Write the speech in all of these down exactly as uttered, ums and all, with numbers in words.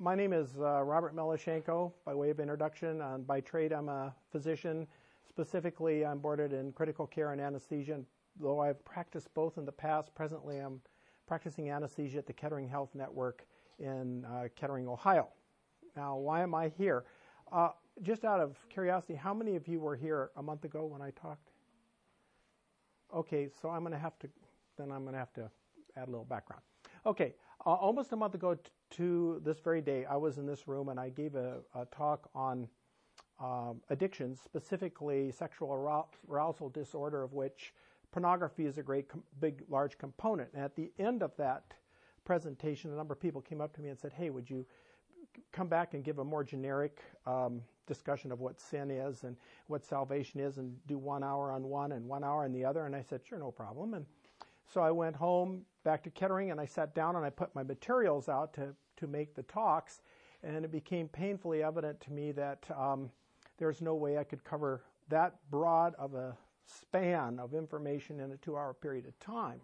my name is uh, Robert Melashenko, by way of introduction. Uh, by trade, I'm a physician. Specifically, I'm boarded in critical care and anesthesia. Though I've practiced both in the past, presently I'm practicing anesthesia at the Kettering Health Network in uh, Kettering, Ohio. Now, why am I here? Uh, just out of curiosity, how many of you were here a month ago when I talked? Okay, so I'm going to have to, then I'm going to have to add a little background. Okay, uh, almost a month ago t- to this very day, I was in this room and I gave a, a talk on uh, addictions, specifically sexual arou- arousal disorder, of which pornography is a great, com- big, large component. And at the end of that presentation, a number of people came up to me and said, hey, would you come back and give a more generic um, discussion of what sin is and what salvation is, and do one hour on one and one hour on the other? And I said, sure, no problem. And so I went home back to Kettering and I sat down and I put my materials out to, to make the talks, and it became painfully evident to me that um, there's no way I could cover that broad of a span of information in a two-hour period of time.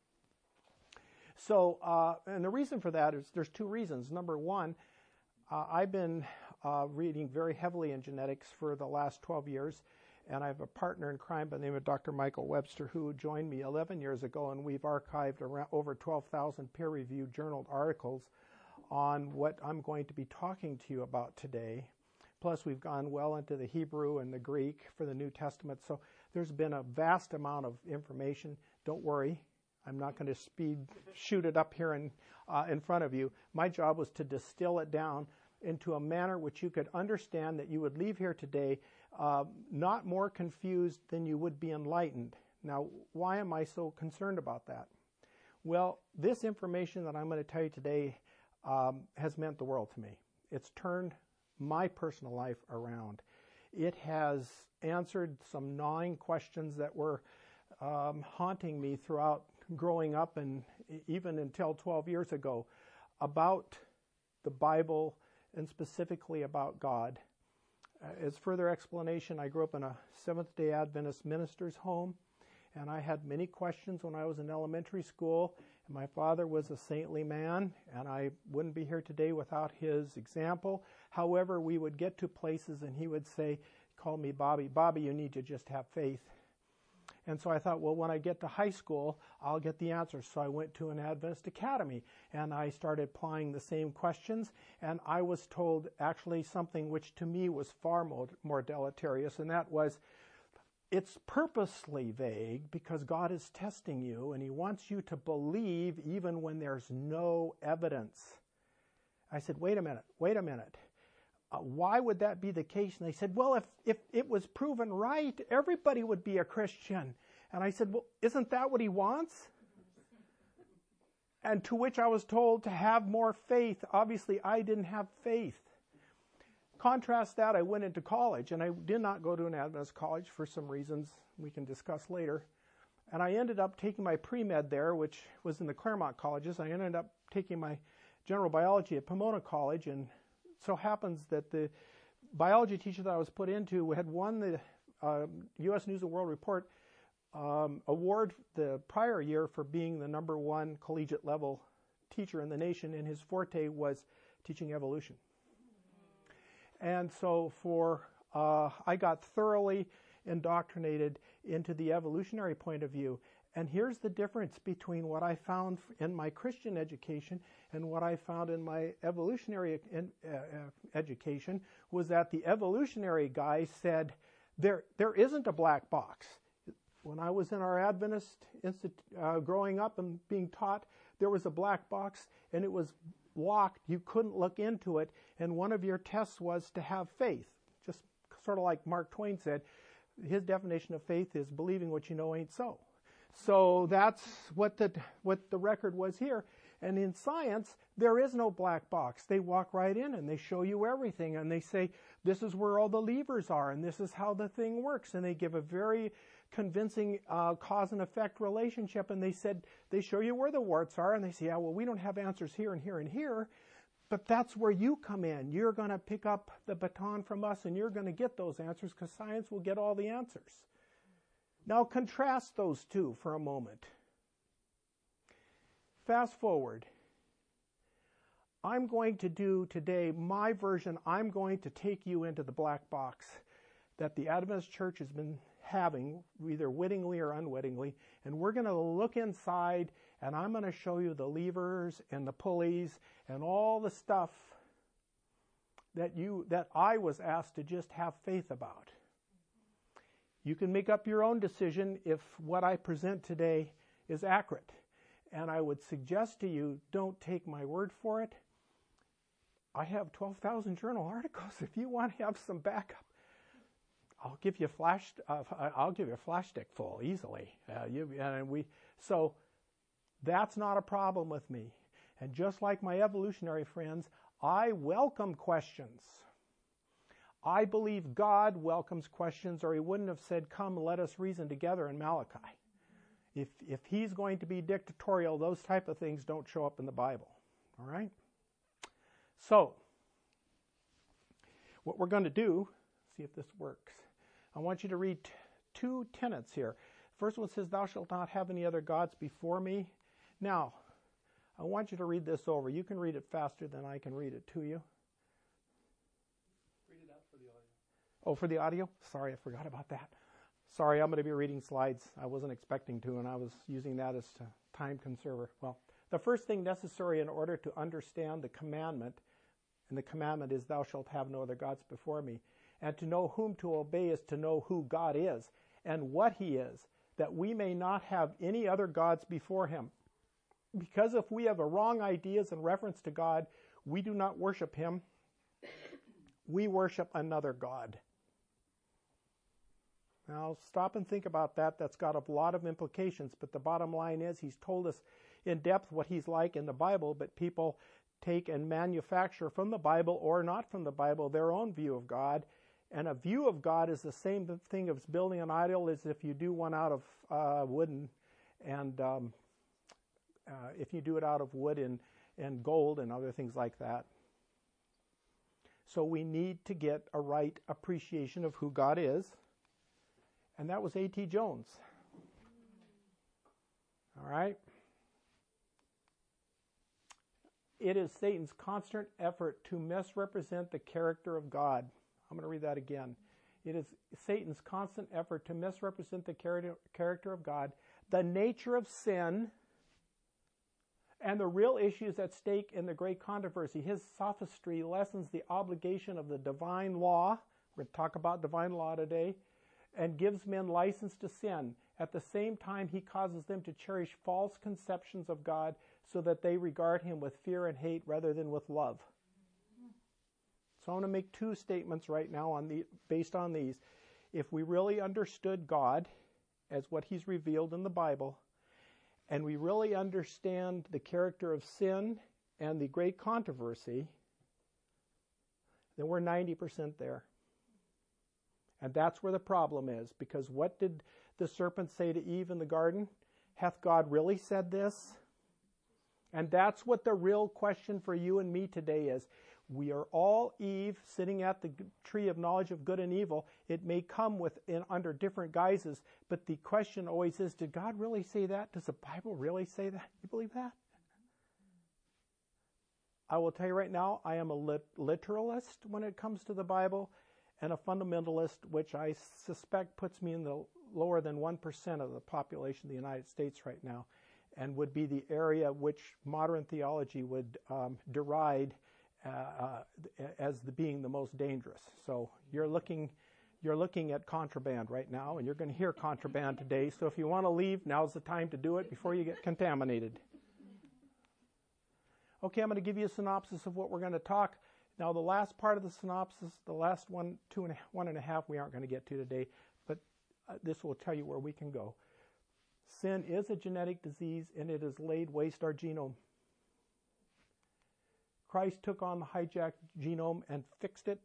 So, uh, and the reason for that is there's two reasons. Number one, uh, I've been uh, reading very heavily in genetics for the last twelve years, and I have a partner in crime by the name of Doctor Michael Webster, who joined me eleven years ago, and we've archived around over twelve thousand peer-reviewed journaled articles on what I'm going to be talking to you about today. Plus, we've gone well into the Hebrew and the Greek for the New Testament, so there's been a vast amount of information. Don't worry, I'm not going to speed shoot it up here in, uh, in front of you. My job was to distill it down into a manner which you could understand, that you would leave here today uh, not more confused than you would be enlightened. Now, why am I so concerned about that? Well, this information that I'm going to tell you today um, has meant the world to me. It's turned my personal life around. It has answered some gnawing questions that were um, haunting me throughout growing up, and even until twelve years ago, about the Bible and specifically about God. Uh, as further explanation, I grew up in a Seventh-day Adventist minister's home, and I had many questions when I was in elementary school. And my father was a saintly man, and I wouldn't be here today without his example. However, we would get to places and he would say, call me Bobby, Bobby, you need to just have faith. And so I thought, well, when I get to high school, I'll get the answers. So I went to an Adventist academy, and I started applying the same questions, and I was told actually something which to me was far more, more deleterious, and that was, it's purposely vague because God is testing you, and He wants you to believe even when there's no evidence. I said, wait a minute, wait a minute. Uh, why would that be the case? And they said, well, if, if it was proven right, everybody would be a Christian. And I said, well, isn't that what He wants? And to which I was told to have more faith. Obviously, I didn't have faith. Contrast that, I went into college, and I did not go to an Adventist college for some reasons we can discuss later. And I ended up taking my pre-med there, which was in the Claremont colleges. I ended up taking my general biology at Pomona College, and so happens that the biology teacher that I was put into had won the uh, U S News and World Report um, award the prior year for being the number one collegiate level teacher in the nation, and his forte was teaching evolution. And so for uh, I got thoroughly indoctrinated into the evolutionary point of view. And here's the difference between what I found in my Christian education and what I found in my evolutionary education, was that the evolutionary guy said, there, there isn't a black box. When I was in our Adventist institute, uh, growing up and being taught, there was a black box and it was locked. You couldn't look into it. And one of your tests was to have faith. Just sort of like Mark Twain said, his definition of faith is believing what you know ain't so. So that's what the what the record was here. And in science, there is no black box. They walk right in and they show you everything. And they say, this is where all the levers are and this is how the thing works. And they give a very convincing uh, cause and effect relationship. And they said, they show you where the warts are. And they say, yeah, well, we don't have answers here and here and here. But that's where you come in. You're going to pick up the baton from us and you're going to get those answers, because science will get all the answers. Now contrast those two for a moment. Fast forward. I'm going to do today my version. I'm going to take you into the black box that the Adventist Church has been having, either wittingly or unwittingly, and we're going to look inside, and I'm going to show you the levers and the pulleys and all the stuff that you that I was asked to just have faith about. You can make up your own decision if what I present today is accurate. And I would suggest to you, don't take my word for it. I have twelve thousand journal articles. If you want to have some backup, I'll give you a flash. Uh, I'll give you a flash stick full easily. Uh, you, and we so that's not a problem with me. And just like my evolutionary friends, I welcome questions. I believe God welcomes questions, or he wouldn't have said, "Come, let us reason together" in Malachi. If if he's going to be dictatorial, those type of things don't show up in the Bible. All right? So, what we're going to do, see if this works. I want you to read t- two tenets here. First one says, "Thou shalt not have any other gods before me." Now, I want you to read this over. You can read it faster than I can read it to you. Read it out for the audio. Oh, for the audio? Sorry, I forgot about that. Sorry, I'm going to be reading slides. I wasn't expecting to, and I was using that as a time conserver. Well, the first thing necessary in order to understand the commandment, and the commandment is, "Thou shalt have no other gods before me," and to know whom to obey is to know who God is and what he is, that we may not have any other gods before him. Because if we have a wrong ideas in reference to God, we do not worship him. We worship another God. Now, stop and think about that. That's got a lot of implications, but the bottom line is he's told us in depth what he's like in the Bible, but people take and manufacture from the Bible or not from the Bible their own view of God. And a view of God is the same thing as building an idol as if you do one out of uh, wood and, and um, uh, if you do it out of wood and, and gold and other things like that. So we need to get a right appreciation of who God is. And that was A T Jones. All right? It is Satan's constant effort to misrepresent the character of God. I'm going to read that again. It is Satan's constant effort to misrepresent the character of God, the nature of sin, and the real issues at stake in the great controversy. His sophistry lessens the obligation of the divine law. We're going to talk about divine law today. And gives men license to sin. At the same time, he causes them to cherish false conceptions of God so that they regard him with fear and hate rather than with love. So I'm going to make two statements right now on the, based on these. If we really understood God as what he's revealed in the Bible, and we really understand the character of sin and the great controversy, then we're ninety percent there. And that's where the problem is, because what did the serpent say to Eve in the garden? Hath God really said this? And that's what the real question for you and me today is. We are all Eve sitting at the tree of knowledge of good and evil. It may come with in, under different guises, but the question always is, did God really say that? Does the Bible really say that? You believe that? I will tell you right now, I am a lit- literalist when it comes to the Bible, and a fundamentalist, which I suspect puts me in the lower than one percent of the population of the United States right now, and would be the area which modern theology would um, deride uh, uh, as the being the most dangerous. So you're looking, you're looking at contraband right now, and you're going to hear contraband today. So if you want to leave, now's the time to do it before you get contaminated. Okay, I'm going to give you a synopsis of what we're going to talk. Now, the last part of the synopsis, the last one, two and a, one and a half, we aren't going to get to today, but uh, this will tell you where we can go. Sin is a genetic disease, and it has laid waste our genome. Christ took on the hijacked genome and fixed it.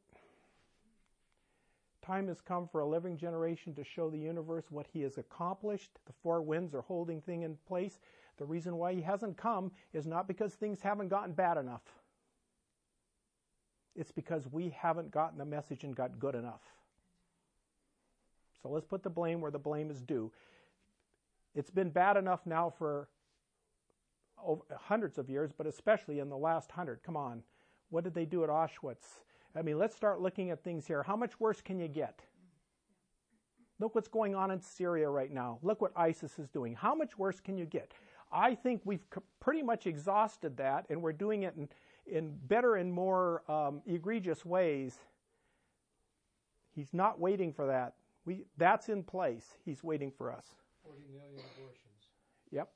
Time has come for a living generation to show the universe what he has accomplished. The four winds are holding things in place. The reason why he hasn't come is not because things haven't gotten bad enough. It's because we haven't gotten the message and got good enough. So let's put the blame where the blame is due. It's been bad enough now for over hundreds of years, but especially in the last hundred. Come on. What did they do at Auschwitz? I mean, let's start looking at things here. How much worse can you get? Look what's going on in Syria right now. Look what ISIS is doing. How much worse can you get? I think we've pretty much exhausted that, and we're doing it in, in better and more um, egregious ways. He's not waiting for that. We, that's in place. He's waiting for us. forty million abortions. Yep.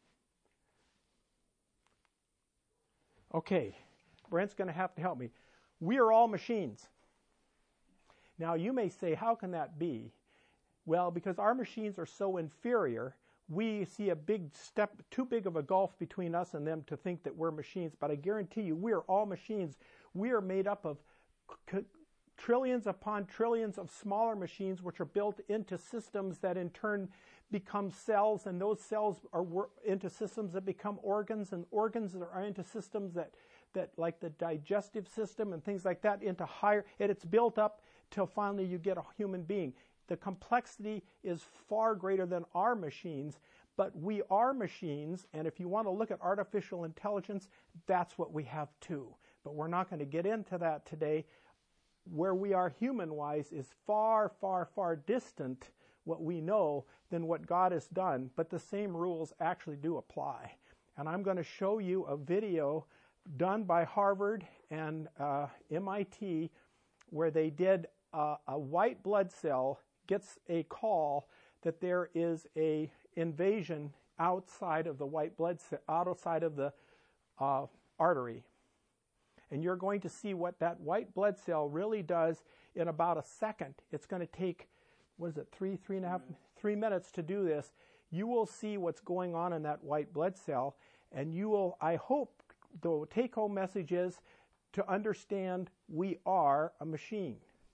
Okay. Brent's going to have to help me. We are all machines. Now, you may say, how can that be? Well, because our machines are so inferior, we see a big step, too big of a gulf between us and them to think that we're machines. But I guarantee you, we are all machines. We are made up of c- trillions upon trillions of smaller machines which are built into systems that in turn become cells, and those cells are wor- into systems that become organs, and organs are into systems that, that like the digestive system and things like that, into higher, and it's built up till finally you get a human being. The complexity is far greater than our machines, but we are machines, and if you want to look at artificial intelligence, that's what we have too. But we're not going to get into that today. Where we are human-wise is far, far, far distant, what we know, than what God has done, but the same rules actually do apply. And I'm going to show you a video done by Harvard and uh, M I T where they did uh, a white blood cell gets a call that there is a invasion outside of the white blood cell, outside of the uh, artery. And you're going to see what that white blood cell really does in about a second. It's going to take, what is it, three, three and a half, three minutes to do this. You will see what's going on in that white blood cell, and you will, I hope, the take-home message is to understand we are a machine.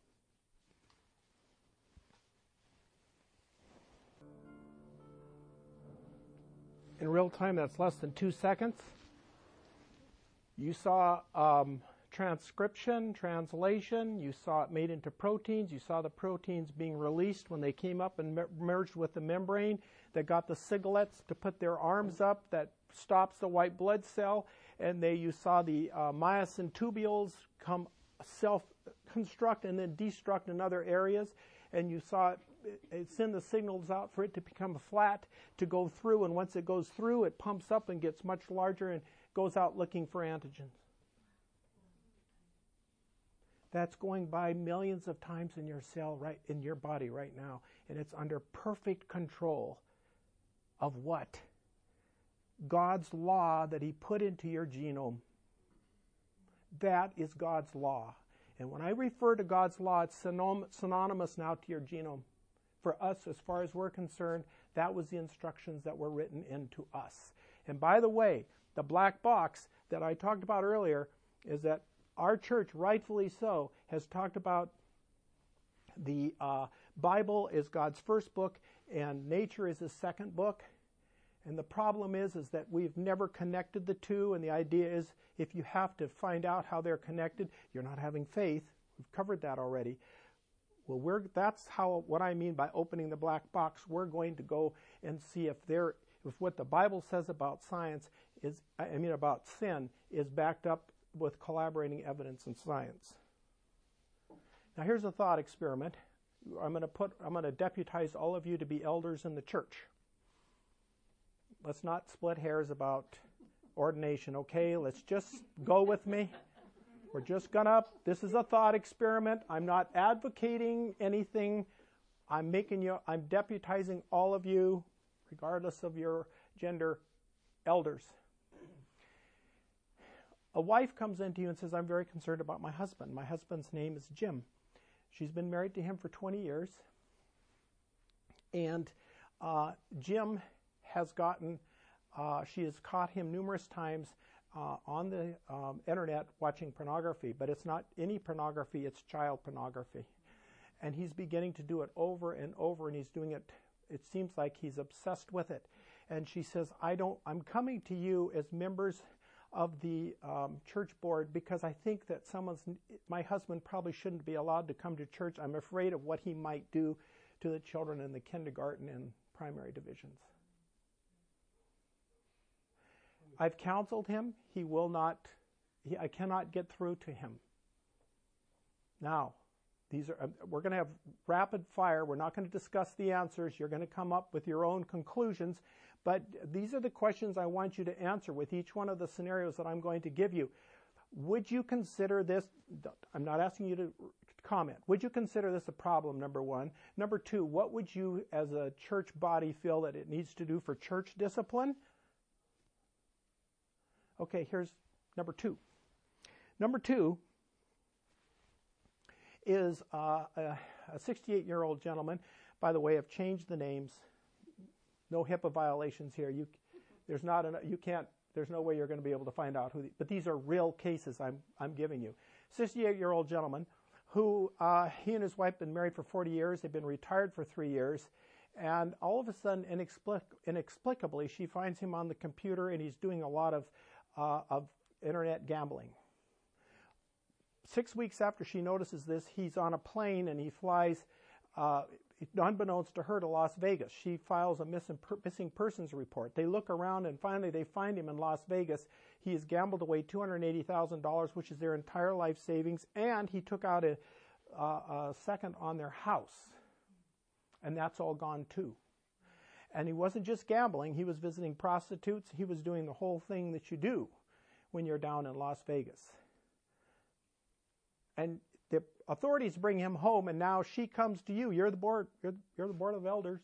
In real time, that's less than two seconds. You saw um, transcription, translation. You saw it made into proteins. You saw the proteins being released when they came up and me- merged with the membrane that got the siglets to put their arms up that stops the white blood cell. And they, you saw the uh, myosin tubules come self-construct and then destruct in other areas. And you saw it, it send the signals out for it to become flat, to go through. And once it goes through, it pumps up and gets much larger and goes out looking for antigens. That's going by millions of times in your cell, right in your body right now. And it's under perfect control of what? God's law that he put into your genome. That is God's law. And when I refer to God's law, it's synonymous now to your genome. For us, as far as we're concerned, that was the instructions that were written into us. And by the way, the black box that I talked about earlier is that our church, rightfully so, has talked about the uh, Bible is God's first book and nature is his second book. And the problem is, is that we've never connected the two, and the idea is if you have to find out how they're connected, you're not having faith. We've covered that already. Well, we're, that's how, what I mean by opening the black box. We're going to go and see if there, if what the Bible says about science is, I mean about sin, is backed up with collaborating evidence in science. Now here's a thought experiment. I'm going to put, I'm going to deputize all of you to be elders in the church. Let's not split hairs about ordination, okay? Let's just go with me. We're just gonna, this is a thought experiment. I'm not advocating anything. I'm making you, I'm deputizing all of you, regardless of your gender, elders. A wife comes into you and says, I'm very concerned about my husband. My husband's name is Jim. She's been married to him for twenty years. And uh, Jim has gotten, uh, she has caught him numerous times uh, on the um, internet watching pornography, but it's not any pornography, it's child pornography. And he's beginning to do it over and over, and he's doing it, it seems like he's obsessed with it. And she says, I don't, I'm coming to you as members of the um, church board because I think that someone's, my husband probably shouldn't be allowed to come to church. I'm afraid of what he might do to the children in the kindergarten and primary divisions. I've counseled him. He will not, he, I cannot get through to him. Now, these are, we're going to have rapid fire. We're not going to discuss the answers. You're going to come up with your own conclusions. But these are the questions I want you to answer with each one of the scenarios that I'm going to give you. Would you consider this, I'm not asking you to comment, would you consider this a problem, number one? Number two, what would you as a church body feel that it needs to do for church discipline? Okay, here's number two. Number two is uh, a sixty-eight-year-old gentleman. By the way, I've changed the names. No HIPAA violations here. You, there's not an, you can't. There's no way you're going to be able to find out who. The, but these are real cases I'm I'm giving you. sixty-eight-year-old gentleman who uh, he and his wife have been married for forty years. They've been retired for three years, and all of a sudden, inexplic- inexplicably, she finds him on the computer, and he's doing a lot of uh, of internet gambling. Six weeks after she notices this, he's on a plane and he flies, uh, unbeknownst to her, to Las Vegas. She files a missing, per- missing persons report. They look around and finally they find him in Las Vegas. He has gambled away two hundred eighty thousand dollars, which is their entire life savings, and he took out a, uh, a second on their house. And that's all gone too. And he wasn't just gambling. He was visiting prostitutes. He was doing the whole thing that you do when you're down in Las Vegas. And the authorities bring him home, and now she comes to you. You're the board. You're, you're the board of elders.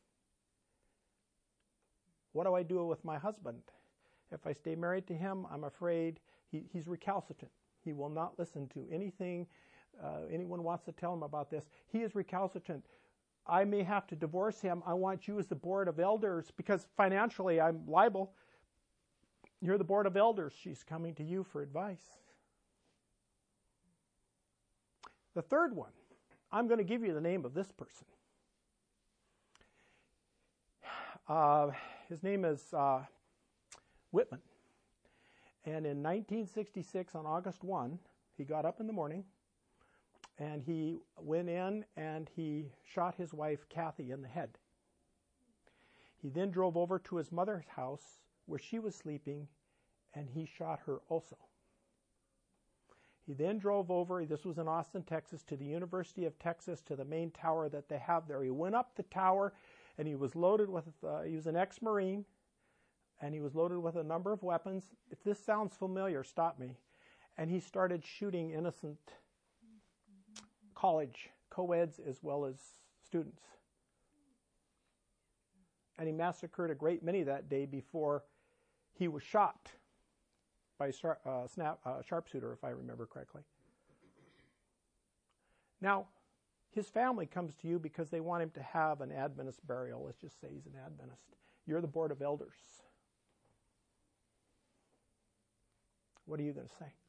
What do I do with my husband? If I stay married to him, I'm afraid he, he's recalcitrant. He will not listen to anything uh, anyone wants to tell him about this. He is recalcitrant. I may have to divorce him. I want you as the board of elders, because financially I'm liable. You're the board of elders. She's coming to you for advice. The third one, I'm going to give you the name of this person. Uh, his name is uh, Whitman. And in nineteen sixty-six, on August first, he got up in the morning and he went in and he shot his wife, Kathy, in the head. He then drove over to his mother's house where she was sleeping, and he shot her also. He then drove over, this was in Austin, Texas, to the University of Texas, to the main tower that they have there. He went up the tower, and he was loaded with, uh, he was an ex-Marine, and he was loaded with a number of weapons. If this sounds familiar, stop me. And he started shooting innocent college co-eds as well as students. And he massacred a great many that day before he was shot by a sharp, uh, snap, uh, sharpshooter, if I remember correctly. Now, his family comes to you because they want him to have an Adventist burial. Let's just say he's an Adventist. You're the board of elders. What are you going to say?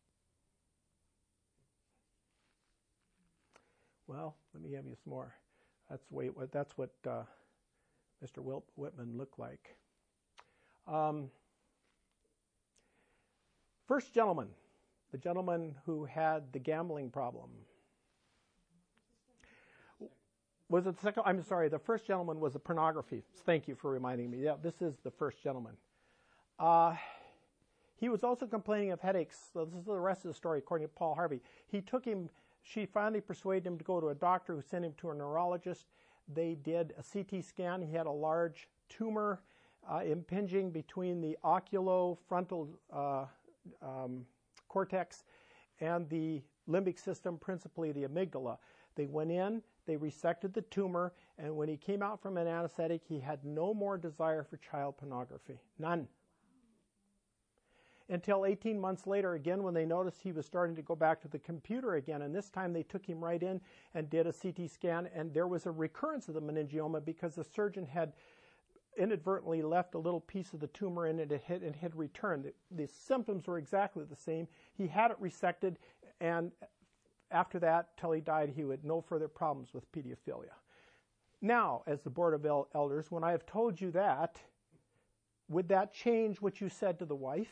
Well, let me give you some more. That's the way. That's what uh, Mister Whitman looked like. Um, First gentleman, the gentleman who had the gambling problem. Was it the second? I'm sorry, the first gentleman was the pornography. Thank you for reminding me. Yeah, this is the first gentleman. Uh, he was also complaining of headaches. So this is the rest of the story, according to Paul Harvey. He took him, she finally persuaded him to go to a doctor who sent him to a neurologist. They did a C T scan. He had a large tumor uh, impinging between the oculofrontal uh, Um, cortex and the limbic system, principally the amygdala. They went in, they resected the tumor, and when he came out from an anesthetic, he had no more desire for child pornography. None. Until eighteen months later, again, when they noticed he was starting to go back to the computer again, and this time they took him right in and did a C T scan, and there was a recurrence of the meningioma because the surgeon had inadvertently left a little piece of the tumor in it and it, it had returned. The, the symptoms were exactly the same. He had it resected, and after that, till he died, he had no further problems with pedophilia. Now, as the Board of El- Elders, when I have told you that, would that change what you said to the wife?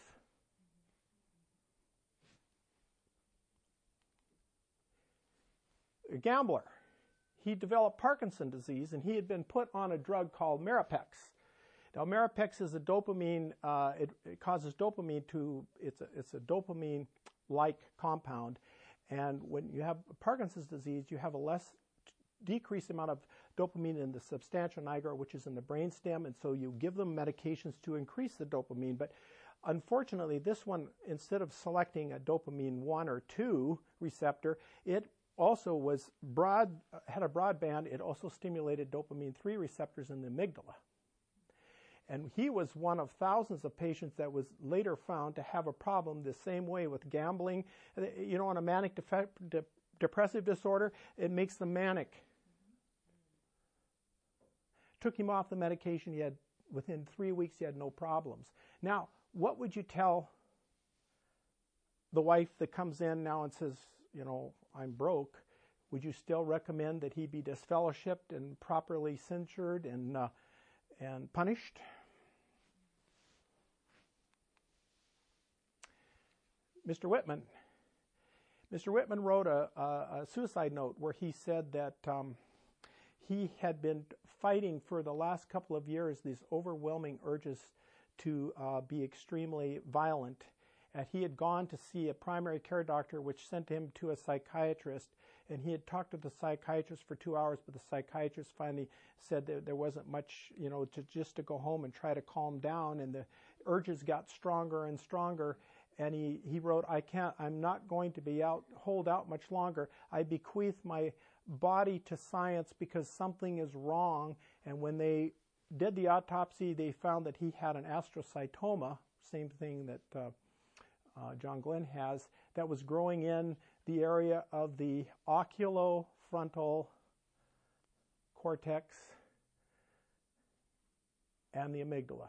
A gambler. He developed Parkinson's disease, and he had been put on a drug called Mirapex Now, Mirapex is a dopamine, uh, it, it causes dopamine to, it's a, it's a dopamine-like compound. And when you have Parkinson's disease, you have a less decreased amount of dopamine in the substantia nigra, which is in the brainstem, and so you give them medications to increase the dopamine. But unfortunately, this one, instead of selecting a dopamine one or two receptor, it also was broad, had a broad band. It also stimulated dopamine three receptors in the amygdala. And he was one of thousands of patients that was later found to have a problem the same way with gambling. You know, in a manic def- de- depressive disorder, it makes them manic. Took him off the medication. He had, within three weeks, he had no problems. Now, what would you tell the wife that comes in now and says, you know, I'm broke? Would you still recommend that he be disfellowshipped and properly censured and uh, and punished? Mister Whitman. Mister Whitman wrote a, a, a suicide note where he said that um, he had been fighting for the last couple of years these overwhelming urges to uh, be extremely violent. And he had gone to see a primary care doctor, which sent him to a psychiatrist. And he had talked to the psychiatrist for two hours, but the psychiatrist finally said that there wasn't much, you know, to just to go home and try to calm down. And the urges got stronger and stronger. And he, he wrote, I can't, I'm not going to be out, hold out much longer. I bequeath my body to science because something is wrong. And when they did the autopsy, they found that he had an astrocytoma, same thing that uh, uh, John Glenn has, that was growing in the area of the oculofrontal cortex and the amygdala.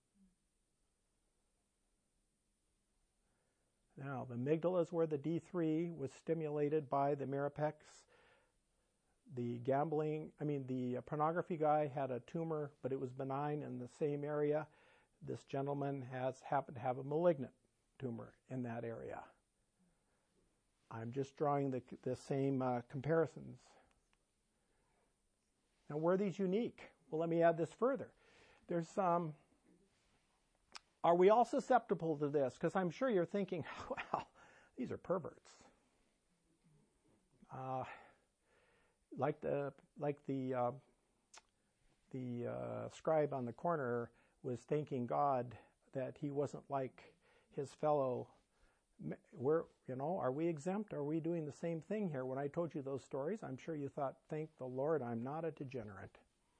Now, the amygdala is where the D three was stimulated by the Mirapex. The gambling, I mean, the pornography guy had a tumor, but it was benign in the same area. This gentleman has happened to have a malignant tumor in that area. I'm just drawing the, the same uh, comparisons. Now, were these unique? Well, let me add this further. There's some... Um, Are we all susceptible to this? Because I'm sure you're thinking, well, these are perverts. Uh, like the like the uh, the uh, scribe on the corner was thanking God that he wasn't like his fellow. We're, you know, are we exempt? Are we doing the same thing here? When I told you those stories, I'm sure you thought, thank the Lord, I'm not a degenerate.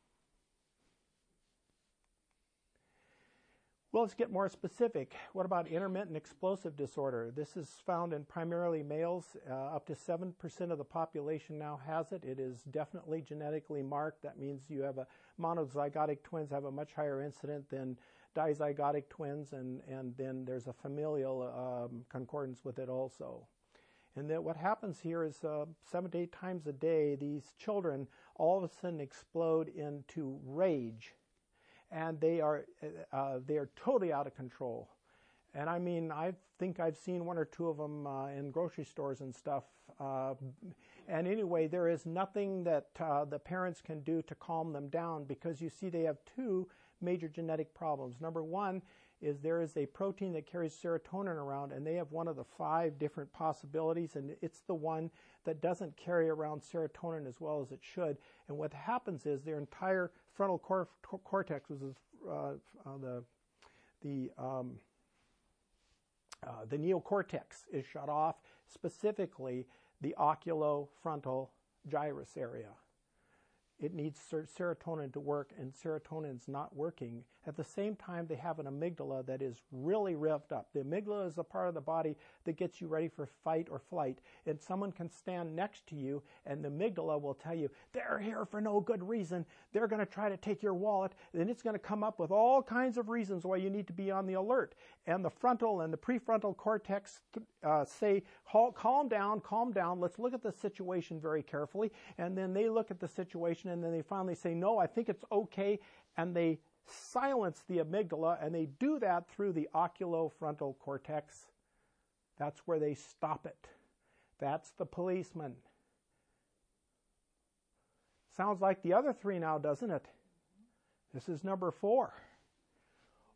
Well, let's get more specific. What about intermittent explosive disorder? This is found in primarily males. Uh, up to seven percent of the population now has it. It is definitely genetically marked. That means you have a monozygotic twins have a much higher incident than dizygotic twins, and, and then there's a familial um, concordance with it also. And then what happens here is uh, seven to eight times a day, these children all of a sudden explode into rage. And they are uh, they are totally out of control. And I mean, I think I've seen one or two of them uh, in grocery stores and stuff. Uh, and anyway, there is nothing that uh, the parents can do to calm them down, because you see they have two major genetic problems. Number one is there is a protein that carries serotonin around, and they have one of the five different possibilities, and it's the one that doesn't carry around serotonin as well as it should. And what happens is their entire frontal cor- cortex, which is uh, uh, the the um, uh, the neocortex, is shut off, specifically the oculofrontal gyrus area. It needs ser- serotonin to work, and serotonin's not working. At the same time, they have an amygdala that is really revved up. The amygdala is a part of the body that gets you ready for fight or flight. And someone can stand next to you, and the amygdala will tell you, they're here for no good reason. They're going to try to take your wallet. And it's going to come up with all kinds of reasons why you need to be on the alert. And the frontal and the prefrontal cortex uh, say, calm down, calm down. Let's look at the situation very carefully. And then they look at the situation, and then they finally say, no, I think it's okay. And they silence the amygdala, and they do that through the oculofrontal cortex. That's where they stop it. That's the policeman. Sounds like the other three now, doesn't it? This is number four.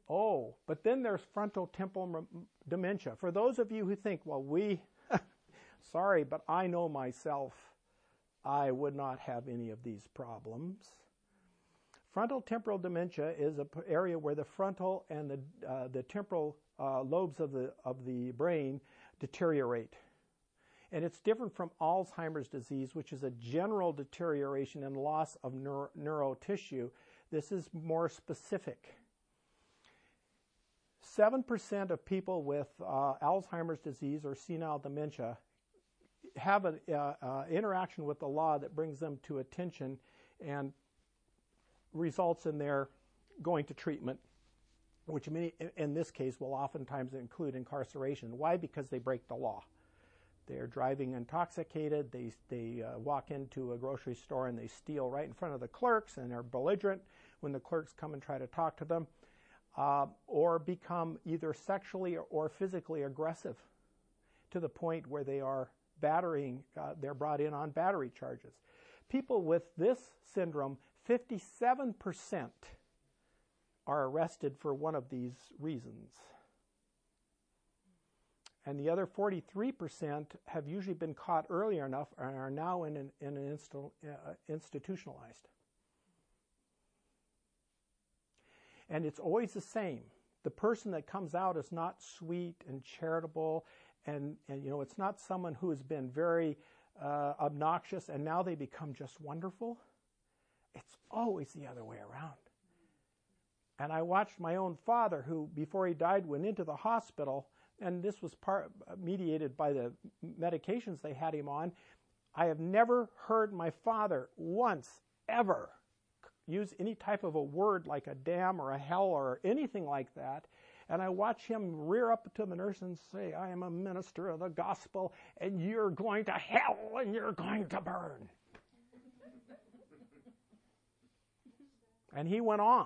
Oh, but then there's frontal temporal dementia. For those of you who think, well, we, sorry, but I know myself, I would not have any of these problems. Frontal temporal dementia is an area where the frontal and the, uh, the temporal uh, lobes of the, of the brain deteriorate. And it's different from Alzheimer's disease, which is a general deterioration and loss of neuro, neuro tissue. This is more specific. seven percent of people with uh, Alzheimer's disease or senile dementia have an uh, uh, interaction with the law that brings them to attention and results in their going to treatment, which many, in this case will oftentimes include incarceration. Why? Because they break the law. They're driving intoxicated, they, they uh, walk into a grocery store and they steal right in front of the clerks, and they're belligerent when the clerks come and try to talk to them, uh, or become either sexually or, or physically aggressive to the point where they are battering, uh, they're brought in on battery charges. People with this syndrome, fifty-seven percent are arrested for one of these reasons. And the other forty-three percent have usually been caught earlier enough and are now in an, in an insta, uh, institutionalized. And it's always the same. The person that comes out is not sweet and charitable, and, and you know, it's not someone who has been very uh, obnoxious and now they become just wonderful. It's always the other way around. And I watched my own father, who before he died went into the hospital, and this was part mediated by the medications they had him on. I have never heard my father once ever use any type of a word like a damn or a hell or anything like that. And I watch him rear up to the nurse and say, I am a minister of the gospel, and you're going to hell and you're going to burn. And he went on.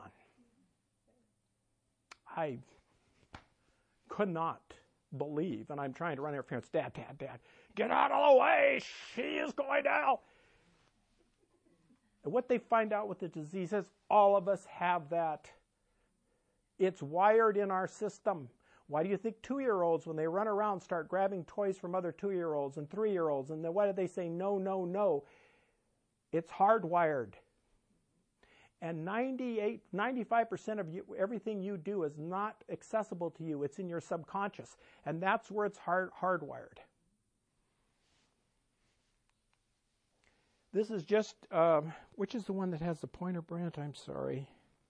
I could not believe, and I'm trying to run interference. Dad, Dad, Dad, get out of the way. She is going to hell. And what they find out with the disease is all of us have that. It's wired in our system. Why do you think two-year-olds, when they run around, start grabbing toys from other two-year-olds and three-year-olds, and then why do they say no, no, no? It's hardwired. And ninety-eight, ninety-five percent of you, everything you do is not accessible to you. It's in your subconscious. And that's where it's hard, hardwired. This is just, um, which is the one that has the pointer, Brent? I'm sorry.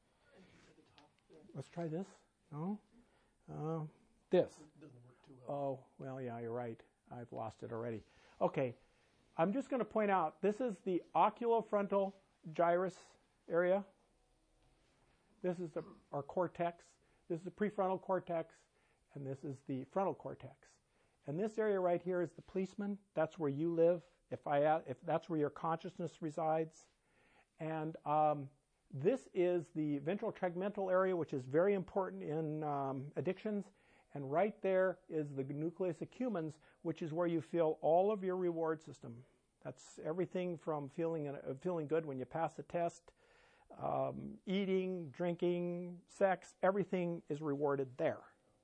Let's try this. No? Uh, this. Oh, well, yeah, you're right. I've lost it already. Okay. I'm just going to point out, this is the oculofrontal gyrus area. This is the our cortex. This is the prefrontal cortex, and this is the frontal cortex. And this area right here is the policeman. That's where you live. If I if that's where your consciousness resides, and um, this is the ventral tegmental area, which is very important in um, addictions. And right there is the nucleus accumbens, which is where you feel all of your reward system. That's everything from feeling uh, feeling good when you pass a test, um, eating, drinking, sex, everything is rewarded there.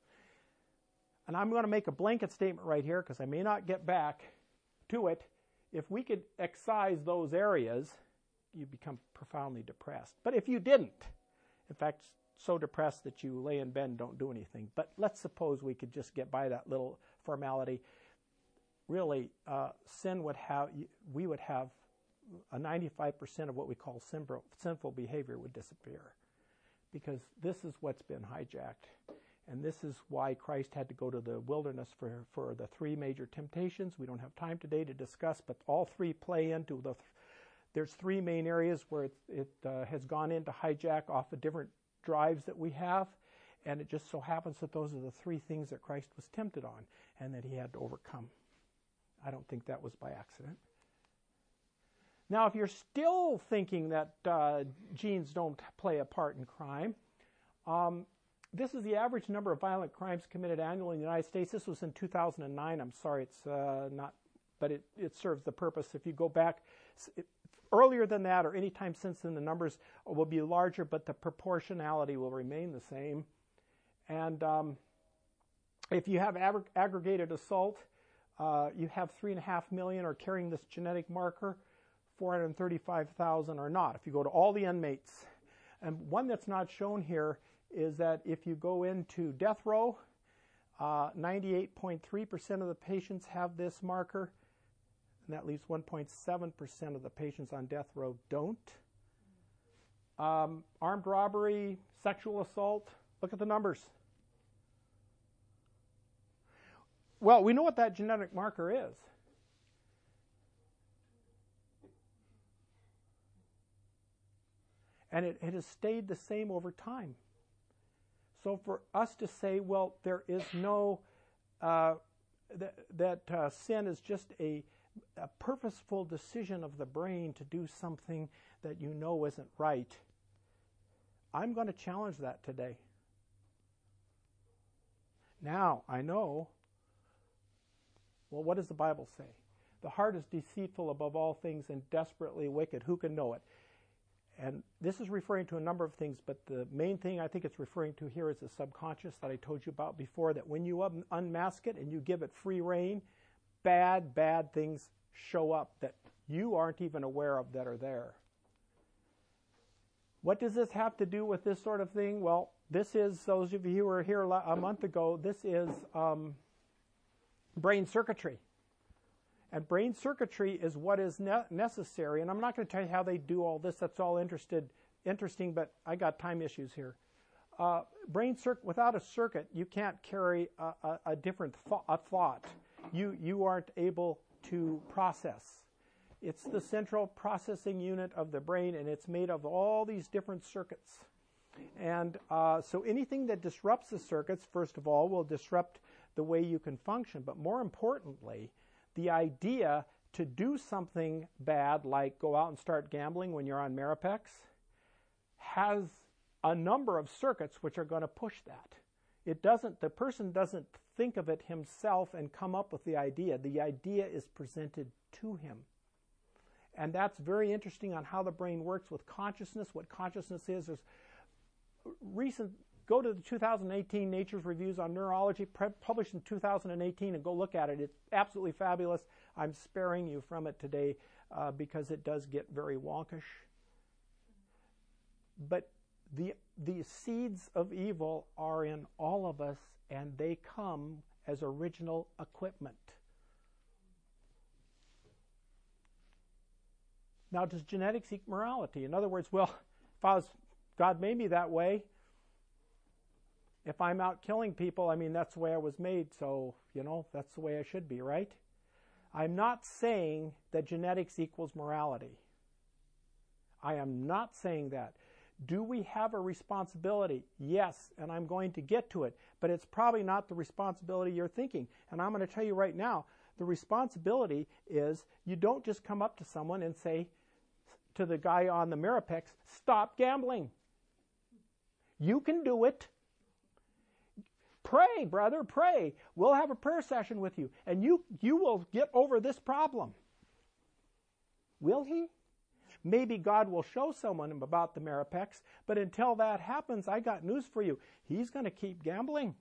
And I'm going to make a blanket statement right here because I may not get back to it. If we could excise those areas, you become profoundly depressed. But if you didn't, in fact, so depressed that you lay in bed and don't do anything. But let's suppose we could just get by that little formality. Really, uh, sin would have, we would have a ninety-five percent of what we call sinful, sinful behavior would disappear. Because this is what's been hijacked. And this is why Christ had to go to the wilderness for, for the three major temptations. We don't have time today to discuss, but all three play into the, th- there's three main areas where it, it uh, has gone in to hijack off the different drives that we have. And it just so happens that those are the three things that Christ was tempted on and that he had to overcome. I don't think that was by accident. Now, if you're still thinking that uh, genes don't play a part in crime, um, this is the average number of violent crimes committed annually in the United States. This was in two thousand nine. I'm sorry, it's uh, not, but it, it serves the purpose. If you go back it, earlier than that or any time since then, the numbers will be larger, but the proportionality will remain the same. And um, if you have ag- aggregated assault, uh, you have three and a half million are carrying this genetic marker, four hundred thirty-five thousand are not. If you go to all the inmates, and one that's not shown here is that if you go into death row, uh, ninety-eight point three percent of the patients have this marker, and that leaves one point seven percent of the patients on death row don't. Um, armed robbery, sexual assault, look at the numbers. Well, we know what that genetic marker is. And it, it has stayed the same over time. So for us to say, well, there is no, uh, th- that uh, sin is just a, a purposeful decision of the brain to do something that you know isn't right, I'm going to challenge that today. Now, I know, well, what does the Bible say? The heart is deceitful above all things and desperately wicked. Who can know it? And this is referring to a number of things, but the main thing I think it's referring to here is the subconscious that I told you about before, that when you un- unmask it and you give it free rein, bad, bad things show up that you aren't even aware of that are there. What does this have to do with this sort of thing? Well, this is, those of you who were here a month ago, this is um, brain circuitry. And brain circuitry is what is ne- necessary. And I'm not going to tell you how they do all this. That's all interested, interesting, but I got time issues here. Uh, brain circuit, without a circuit, you can't carry a, a, a different th- a thought. You, you aren't able to process. It's the central processing unit of the brain, and it's made of all these different circuits. And uh, so anything that disrupts the circuits, first of all, will disrupt the way you can function. But more importantly, the idea to do something bad, like go out and start gambling when you're on Mirapex, has a number of circuits which are going to push that. It doesn't, the person doesn't think of it himself and come up with the idea. The idea is presented to him. And that's very interesting on how the brain works with consciousness, what consciousness is. There's recent, go to the two thousand eighteen Nature's Reviews on Neurology, pre- published in two thousand eighteen, and go look at it. It's absolutely fabulous. I'm sparing you from it today uh, because it does get very wonkish. But the, the seeds of evil are in all of us, and they come as original equipment. Now, does genetics equal morality? In other words, well, if I was, God made me that way, if I'm out killing people, I mean, that's the way I was made, so, you know, that's the way I should be, right? I'm not saying that genetics equals morality. I am not saying that. Do we have a responsibility? Yes, and I'm going to get to it, but it's probably not the responsibility you're thinking. And I'm going to tell you right now, the responsibility is you don't just come up to someone and say to the guy on the Mirapex, stop gambling. You can do it. Pray, brother, pray. We'll have a prayer session with you, and you, you will get over this problem. Will he? Maybe God will show someone about the Mirapex, but until that happens, I got news for you. He's going to keep gambling.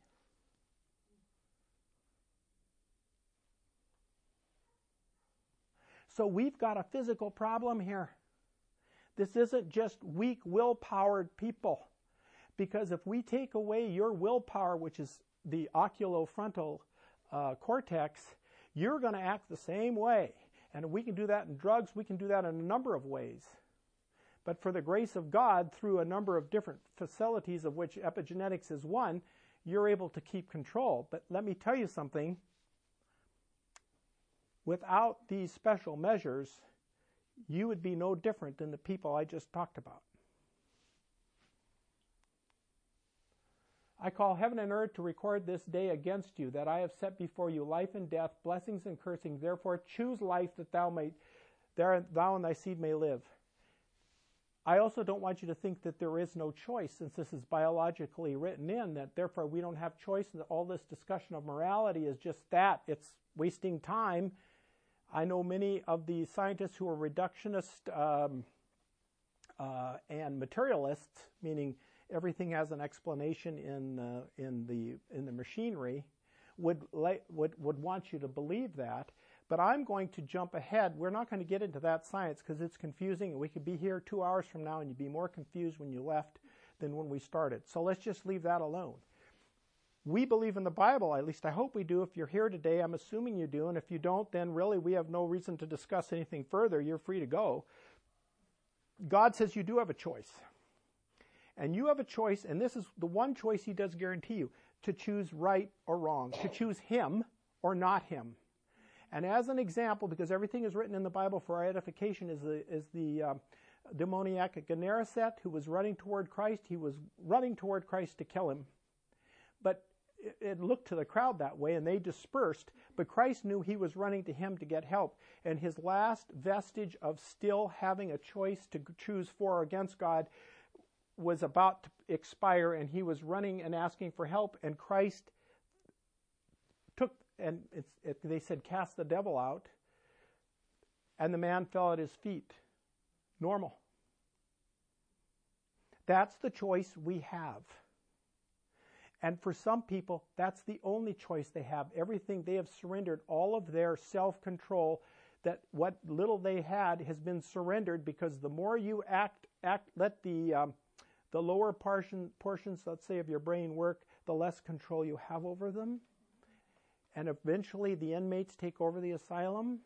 So we've got a physical problem here. This isn't just weak, will-powered people. Because if we take away your willpower, which is the oculofrontal uh, cortex, you're going to act the same way. And we can do that in drugs. We can do that in a number of ways. But for the grace of God, through a number of different facilities, of which epigenetics is one, you're able to keep control. But let me tell you something. Without these special measures, you would be no different than the people I just talked about. I call heaven and earth to record this day against you, that I have set before you life and death, blessings and cursings. Therefore choose life, that thou may, there, thou and thy seed may live. I also don't want you to think that there is no choice, since this is biologically written in, that therefore we don't have choice, and that all this discussion of morality is just that. It's wasting time. I know many of the scientists who are reductionist um, uh, and materialists, meaning everything has an explanation in uh, in the in the machinery, would, would would want you to believe that. But I'm going to jump ahead. We're not going to get into that science because it's confusing, and we could be here two hours from now and you'd be more confused when you left than when we started. So let's just leave that alone. We believe in the Bible, at least I hope we do. If you're here today, I'm assuming you do, and if you don't, then really we have no reason to discuss anything further. You're free to go. God says you do have a choice. And you have a choice, and this is the one choice he does guarantee you, to choose right or wrong, to choose him or not him. And as an example, because everything is written in the Bible for our edification, is the, is the um, demoniac Gennesaret who was running toward Christ. He was running toward Christ to kill him. But it, it looked to the crowd that way, and they dispersed. But Christ knew he was running to him to get help. And his last vestige of still having a choice to choose for or against God was about to expire, and he was running and asking for help, and Christ took, and it's, it, they said, cast the devil out, and the man fell at his feet. Normal. That's the choice we have. And for some people, that's the only choice they have. Everything, they have surrendered all of their self-control, that what little they had has been surrendered, because the more you act, act let the um, the lower portion, portions, let's say, of your brain work, the less control you have over them. And eventually the inmates take over the asylum.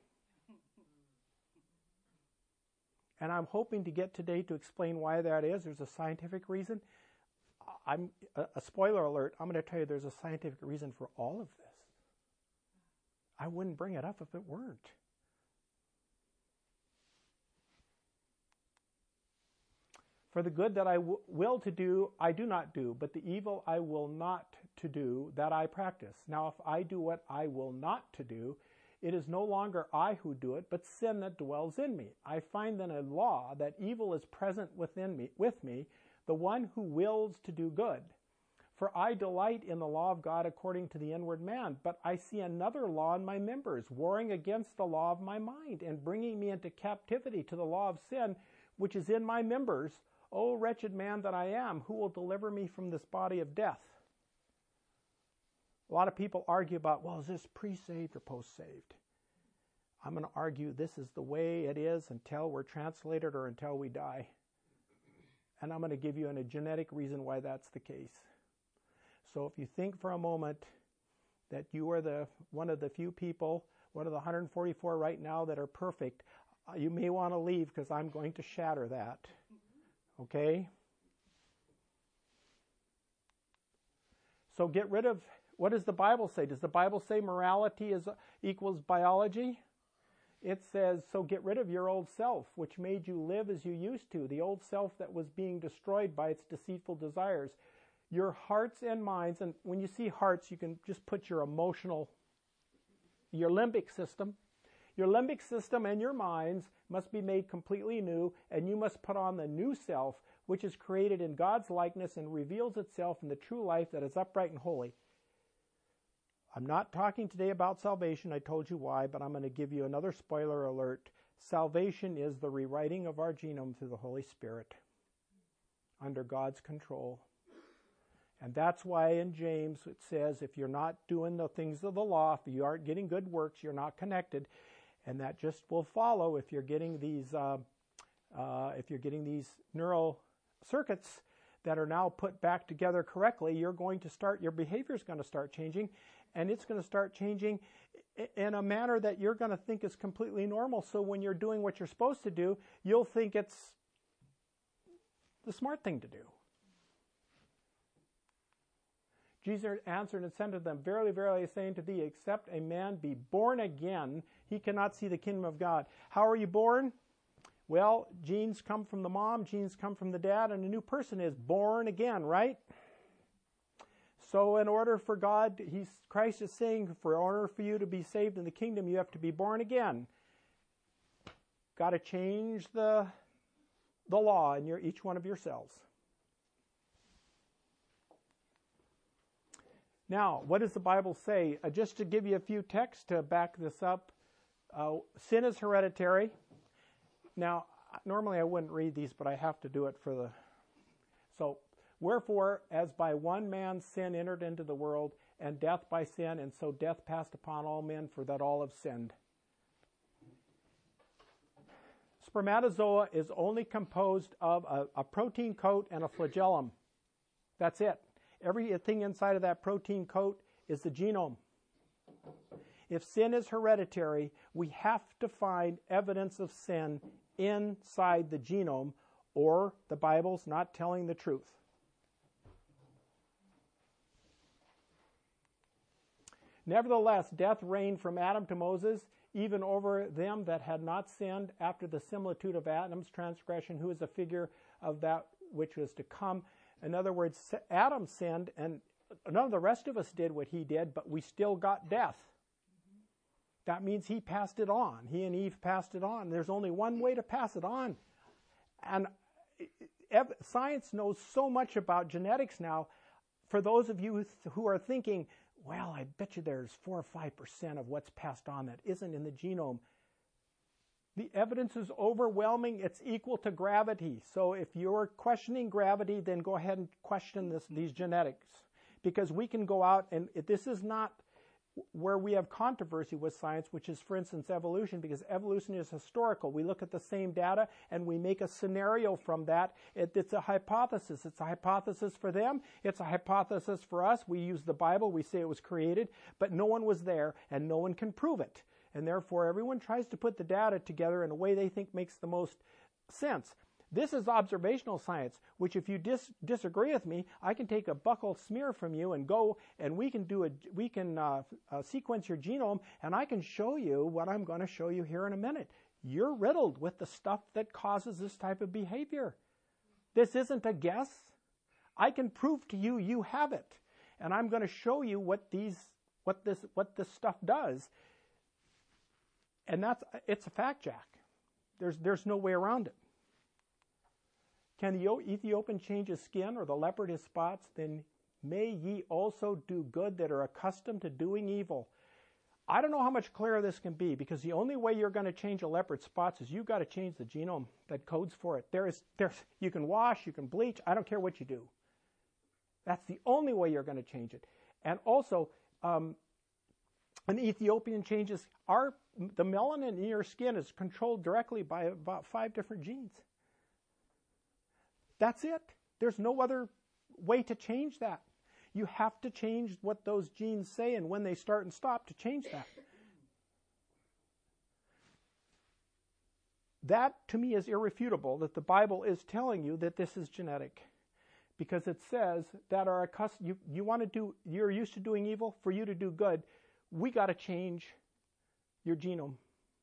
And I'm hoping to get today to explain why that is. There's a scientific reason. I'm a, a spoiler alert, I'm going to tell you there's a scientific reason for all of this. I wouldn't bring it up if it weren't. For the good that I w- will to do, I do not do, but the evil I will not to do, that I practice. Now if I do what I will not to do, it is no longer I who do it, but sin that dwells in me. I find then a law that evil is present within me, with me, the one who wills to do good. For I delight in the law of God according to the inward man, but I see another law in my members, warring against the law of my mind, and bringing me into captivity to the law of sin, which is in my members. O wretched man that I am, who will deliver me from this body of death? A lot of people argue about, well, is this pre-saved or post-saved? I'm going to argue this is the way it is until we're translated or until we die. And I'm going to give you an, a genetic reason why that's the case. So if you think for a moment that you are the one of the few people, one of the one hundred forty-four right now that are perfect, uh, you may want to leave, because I'm going to shatter that. Okay? So get rid of, what does the Bible say? Does the Bible say morality is equals biology? It says, so get rid of your old self, which made you live as you used to, the old self that was being destroyed by its deceitful desires. Your hearts and minds, and when you see hearts, you can just put your emotional, your limbic system. Your limbic system and your minds must be made completely new, and you must put on the new self, which is created in God's likeness and reveals itself in the true life that is upright and holy. I'm not talking today about salvation. I told you why, but I'm going to give you another spoiler alert. Salvation is the rewriting of our genome through the Holy Spirit under God's control. And that's why in James it says, if you're not doing the things of the law, if you aren't getting good works, you're not connected. And that just will follow if you're getting these, uh, uh, if you're getting these neural circuits that are now put back together correctly. You're going to start, your behavior is going to start changing, and it's going to start changing in a manner that you're going to think is completely normal. So when you're doing what you're supposed to do, you'll think it's the smart thing to do. Jesus answered and said to them, verily, verily, I say unto thee, except a man be born again, he cannot see the kingdom of God. How are you born? Well, genes come from the mom, genes come from the dad, and a new person is born again, right? So in order for God, he's, Christ is saying, for in order for you to be saved in the kingdom, you have to be born again. Got to change the, the law in your, each one of your cells. Now, what does the Bible say? Uh, just to give you a few texts to back this up, uh, sin is hereditary. Now, normally I wouldn't read these, but I have to do it for the... So, Wherefore, as by one man sin entered into the world, and death by sin, and so death passed upon all men, for that all have sinned. Spermatozoa is only composed of a, a protein coat and a flagellum. That's it. Everything inside of that protein coat is the genome. If sin is hereditary, we have to find evidence of sin inside the genome, or the Bible's not telling the truth. Nevertheless, death reigned from Adam to Moses, even over them that had not sinned, after the similitude of Adam's transgression, who is a figure of that which was to come. In other words, Adam sinned, and none of the rest of us did what he did, but we still got death. That means he passed it on. He and Eve passed it on. There's only one way to pass it on. And science knows so much about genetics now. For those of you who are thinking, well, I bet you there's four or five percent of what's passed on that isn't in the genome. The evidence is overwhelming. It's equal to gravity. So if you're questioning gravity, then go ahead and question this, these genetics. Because we can go out, and this is not where we have controversy with science, which is, for instance, evolution, because evolution is historical. We look at the same data and we make a scenario from that. It, it's a hypothesis. It's a hypothesis for them. It's a hypothesis for us. We use the Bible. We say it was created, but no one was there and no one can prove it. And therefore, everyone tries to put the data together in a way they think makes the most sense. This is observational science, which if you dis disagree with me, I can take a buccal smear from you and go and we can do a we can uh, uh, sequence your genome, and I can show you what I'm going to show you here in a minute. You're riddled with the stuff that causes this type of behavior. This isn't a guess. I can prove to you you have it, and I'm going to show you what these what this what this stuff does. And that's it's a fact, Jack. There's there's no way around it. Can the Ethiopian change his skin, or the leopard his spots? Then may ye also do good that are accustomed to doing evil. I don't know how much clearer this can be, because the only way you're going to change a leopard's spots is you've got to change the genome that codes for it. There is, there's, you can wash, you can bleach, I don't care what you do. That's the only way you're going to change it. And also, um, an Ethiopian changes, our, the melanin in your skin is controlled directly by about five different genes. That's it. There's no other way to change that. You have to change what those genes say and when they start and stop to change that. That, to me, is irrefutable, that the Bible is telling you that this is genetic. Because it says that are accustomed, you, you want to do, you're used to doing evil, for you to do good, we got to change your genome.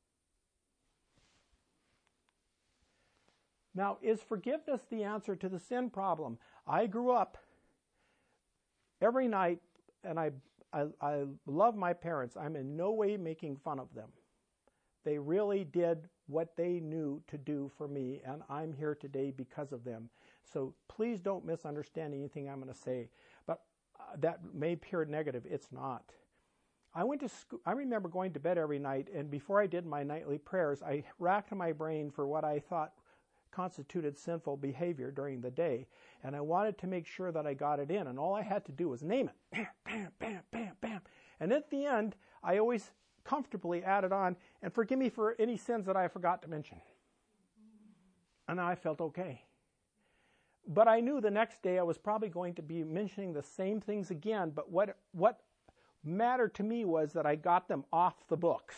Now, is forgiveness the answer to the sin problem? I grew up every night, and I, I, I love my parents. I'm in no way making fun of them. They really did what they knew to do for me, and I'm here today because of them. So please don't misunderstand anything I'm going to say. But uh, that may appear negative. It's not. I went to school. I remember going to bed every night, and before I did my nightly prayers, I racked my brain for what I thought constituted sinful behavior during the day, and I wanted to make sure that I got it in, and all I had to do was name it. Bam, bam, bam, bam, bam. And at the end, I always comfortably added on, and forgive me for any sins that I forgot to mention. And I felt okay. But I knew the next day I was probably going to be mentioning the same things again, but what, what mattered to me was that I got them off the books.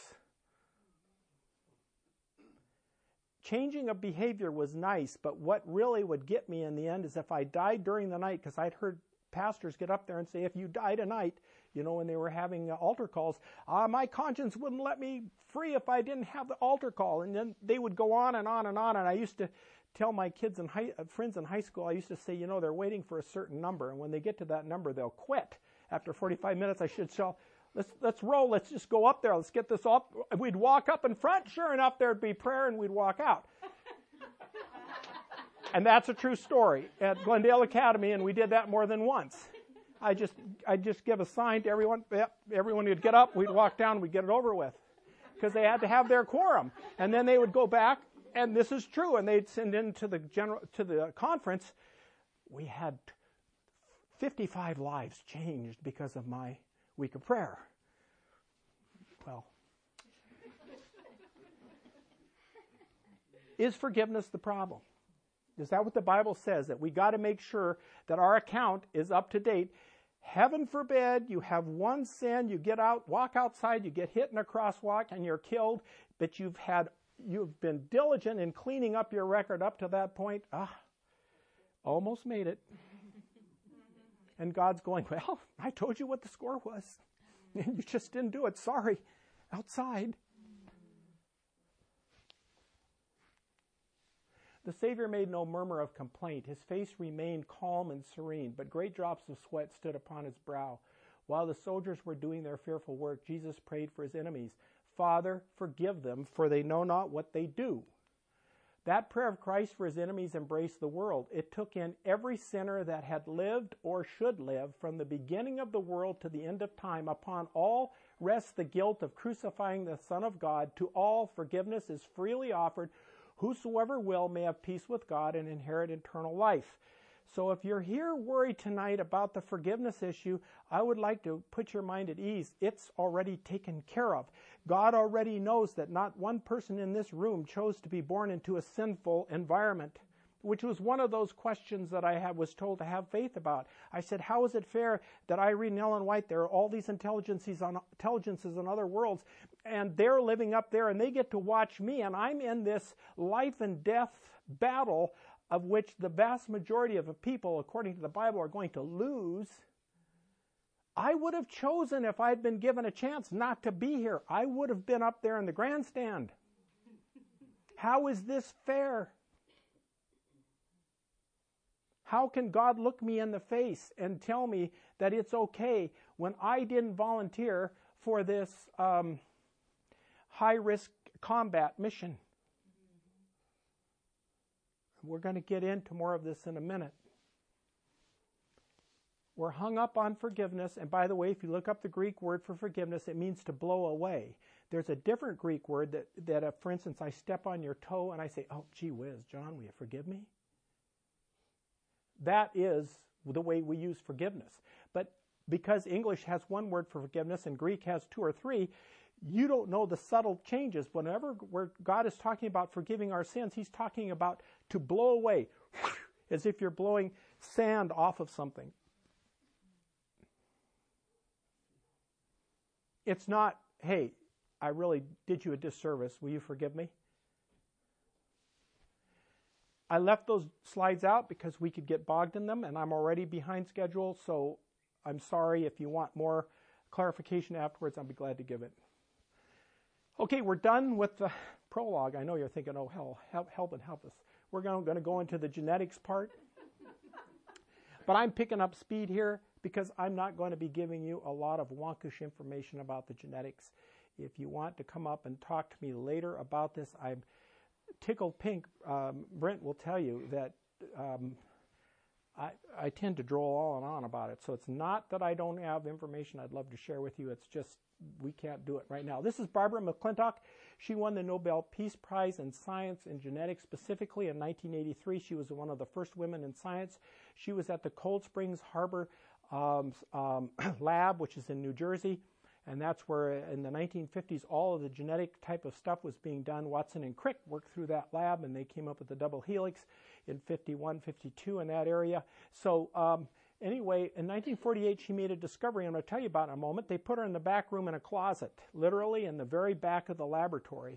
Changing a behavior was nice, but what really would get me in the end is if I died during the night, because I'd heard pastors get up there and say, if you die tonight, you know, when they were having uh, altar calls, uh, my conscience wouldn't let me free if I didn't have the altar call. And then they would go on and on and on. And I used to tell my kids and high, uh, friends in high school, I used to say, you know, they're waiting for a certain number. And when they get to that number, they'll quit. After forty-five minutes, I should tell, let's, let's roll. Let's just go up there. Let's get this up. We'd walk up in front. Sure enough, there'd be prayer and we'd walk out. And that's a true story at Glendale Academy, and we did that more than once. I just, I just give a sign to everyone. Yep, everyone would get up. We'd walk down. We'd get it over with, because they had to have their quorum. And then they would go back, and this is true. And they'd send in to the general, to the conference. We had fifty-five lives changed because of my week of prayer. Well, is forgiveness the problem? Is that what the Bible says? That we got to make sure that our account is up to date. Heaven forbid you have one sin, you get out, walk outside, you get hit in a crosswalk and you're killed, but you've had, you've been diligent in cleaning up your record up to that point. Ah, almost made it. And God's going, well, I told you what the score was. And you just didn't do it. Sorry. Outside. The Savior made no murmur of complaint. His face remained calm and serene, but great drops of sweat stood upon his brow. While the soldiers were doing their fearful work, Jesus prayed for his enemies. Father, forgive them, for they know not what they do. That prayer of Christ for his enemies embraced the world. It took in every sinner that had lived or should live from the beginning of the world to the end of time. Upon all rests the guilt of crucifying the Son of God. To all forgiveness is freely offered. Whosoever will may have peace with God and inherit eternal life. So if you're here worried tonight about the forgiveness issue, I would like to put your mind at ease. It's already taken care of. God already knows that not one person in this room chose to be born into a sinful environment, which was one of those questions that I had, was told to have faith about. I said, how is it fair that I read in Ellen White, there are all these intelligences on intelligences in other worlds, and they're living up there, and they get to watch me, and I'm in this life and death battle of which the vast majority of the people, according to the Bible, are going to lose. I would have chosen, if I'd been given a chance, not to be here. I would have been up there in the grandstand. How is this fair? How can God look me in the face and tell me that it's okay when I didn't volunteer for this um, high-risk combat mission? We're going to get into more of this in a minute. We're hung up on forgiveness, and by the way, if you look up the Greek word for forgiveness, it means to blow away. There's a different Greek word that, that uh, for instance, I step on your toe and I say, oh, gee whiz, John, will you forgive me? That is the way we use forgiveness. But because English has one word for forgiveness and Greek has two or three, you don't know the subtle changes. Whenever where God is talking about forgiving our sins, he's talking about to blow away, as if you're blowing sand off of something. It's not, hey, I really did you a disservice. Will you forgive me? I left those slides out because we could get bogged in them, and I'm already behind schedule, so I'm sorry. If you want more clarification afterwards, I'll be glad to give it. Okay, we're done with the prologue. I know you're thinking, oh, hell, help, help and help us. We're going to go into the genetics part. But I'm picking up speed here because I'm not going to be giving you a lot of wonkish information about the genetics. If you want to come up and talk to me later about this, I'm tickled pink. Um, Brent will tell you that um, I, I tend to droll on and on about it. So it's not that I don't have information I'd love to share with you. It's just we can't do it right now. This is Barbara McClintock. She won the Nobel Peace Prize in Science and Genetics, specifically in nineteen eighty-three. She was one of the first women in science. She was at the Cold Springs Harbor um, um, lab, which is in New Jersey. And that's where in the nineteen fifties, all of the genetic type of stuff was being done. Watson and Crick worked through that lab, and they came up with the double helix in fifty-one, fifty-two in that area. So um, anyway, in nineteen forty-eight, she made a discovery, and I'll tell you about it in a moment. They put her in the back room in a closet, literally in the very back of the laboratory.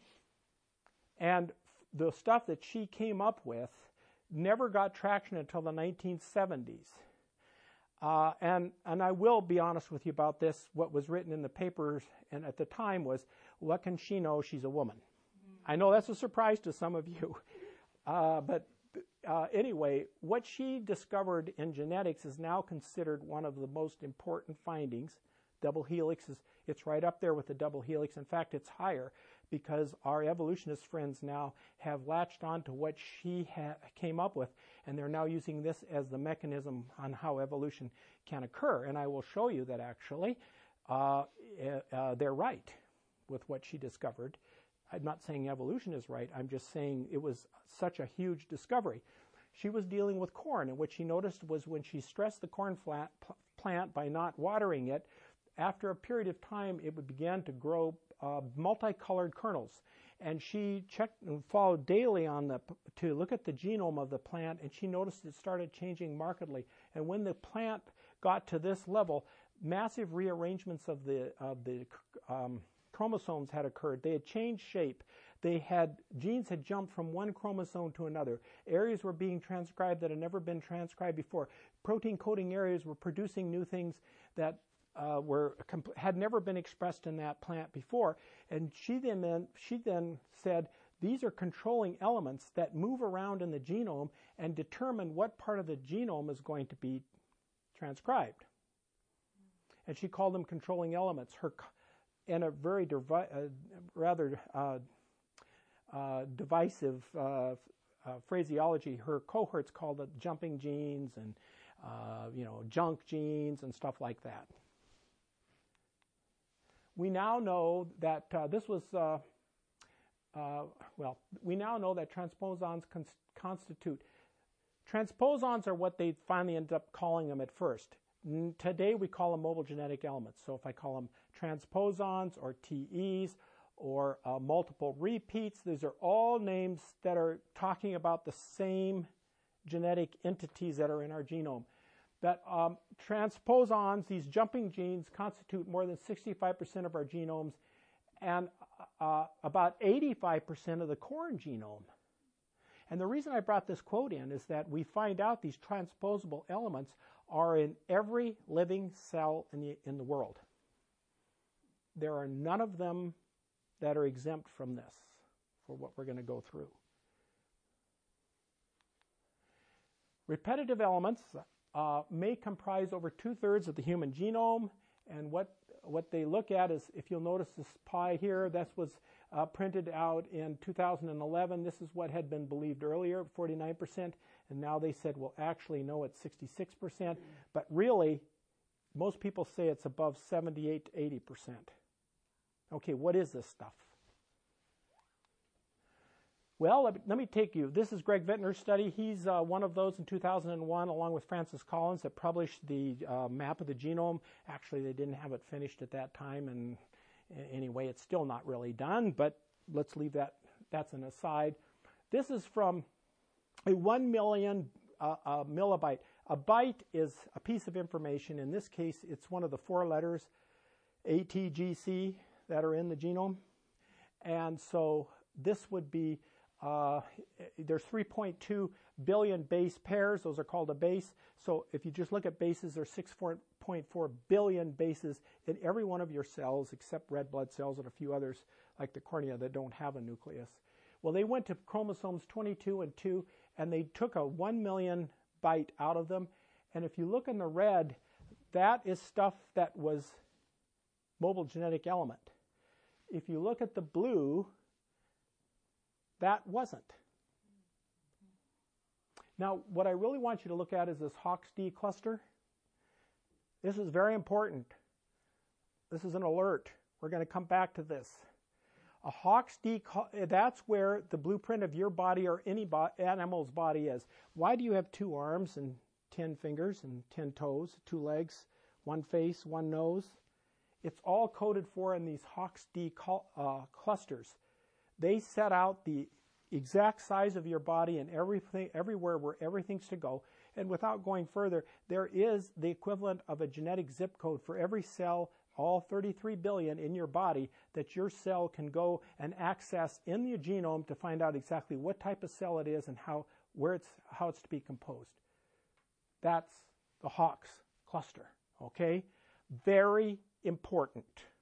And the stuff that she came up with never got traction until the nineteen seventies. Uh, and, and I will be honest with you about this. What was written in the papers and at the time was, what can she know? She's a woman. Mm-hmm. I know that's a surprise to some of you. Uh, but uh, anyway, what she discovered in genetics is now considered one of the most important findings. Double helix is, it's right up there with the double helix. In fact, it's higher because our evolutionist friends now have latched on to what she ha- came up with, and they're now using this as the mechanism on how evolution can occur. And I will show you that actually uh, uh, they're right with what she discovered. I'm not saying evolution is right. I'm just saying it was such a huge discovery. She was dealing with corn, and what she noticed was when she stressed the corn flat, plant by not watering it, after a period of time it would begin to grow uh, multicolored kernels. And she checked and followed daily on the to look at the genome of the plant, and she noticed it started changing markedly. And when the plant got to this level, massive rearrangements of the of the um, chromosomes had occurred. They had changed shape. They had genes had jumped from one chromosome to another. Areas were being transcribed that had never been transcribed before. Protein coding areas were producing new things that uh, were had never been expressed in that plant before. And she then, then she then said, these are controlling elements that move around in the genome and determine what part of the genome is going to be transcribed. And she called them controlling elements. Her, in a very devi uh, rather uh, uh, divisive uh, uh, phraseology, her cohorts called it jumping genes and uh, you know junk genes and stuff like that. We now know that uh, this was uh, uh, well. We now know that transposons cons constitute. Transposons are what they finally ended up calling them at first. Today we call them mobile genetic elements. So if I call them transposons or T Es or uh, multiple repeats, these are all names that are talking about the same genetic entities that are in our genome. That um, transposons, these jumping genes, constitute more than sixty-five percent of our genomes and uh, about eighty-five percent of the corn genome. And the reason I brought this quote in is that we find out these transposable elements are in every living cell in the, in the world. There are none of them that are exempt from this for what we're going to go through. Repetitive elements uh, may comprise over two-thirds of the human genome, and what, what they look at is, if you'll notice this pie here, this was uh, printed out in two thousand eleven. This is what had been believed earlier, forty-nine percent. And now they said, well, actually, no, it's sixty-six percent. But really, most people say it's above seventy-eight to eighty percent. Okay, what is this stuff? Well, let, let me take you. This is Greg Vittner's study. He's uh, one of those in two thousand one, along with Francis Collins, that published the uh, map of the genome. Actually, they didn't have it finished at that time, and anyway, it's still not really done, but let's leave that. That's an aside. This is from a one million uh, uh, millibyte. A byte is a piece of information. In this case, it's one of the four letters, A, T, G, C, that are in the genome. And so this would be, uh, there's three point two billion base pairs. Those are called a base. So if you just look at bases, there's six point four billion bases in every one of your cells, except red blood cells and a few others, like the cornea, that don't have a nucleus. Well, they went to chromosomes twenty-two and two, and they took a one million byte out of them. And if you look in the red, that is stuff that was mobile genetic element. If you look at the blue, that wasn't. Now, what I really want you to look at is this Hox D cluster. This is very important. This is an alert. We're going to come back to this. A Hox D, that's where the blueprint of your body or any bo animal's body is. Why do you have two arms and ten fingers and ten toes, two legs, one face, one nose? It's all coded for in these Hox D uh, clusters. They set out the exact size of your body and everything, everywhere where everything's to go. And without going further, there is the equivalent of a genetic zip code for every cell, all thirty-three billion in your body, that your cell can go and access in the genome to find out exactly what type of cell it is and how, where it's, how it's to be composed. That's the Hox cluster, okay? Very important.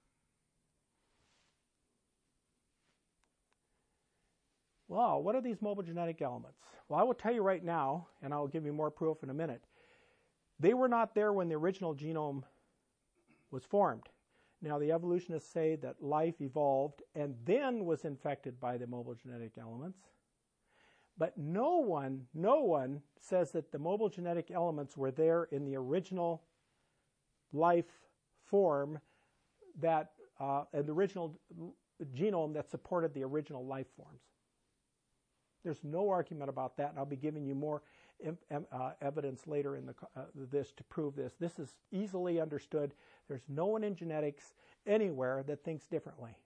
Well, what are these mobile genetic elements? Well, I will tell you right now, and I'll give you more proof in a minute. They were not there when the original genome was formed. Now, the evolutionists say that life evolved and then was infected by the mobile genetic elements. But no one, no one says that the mobile genetic elements were there in the original life form, that uh, the original genome that supported the original life forms. There's no argument about that, and I'll be giving you more uh, evidence later in the, uh, this to prove this. This is easily understood. There's no one in genetics anywhere that thinks differently.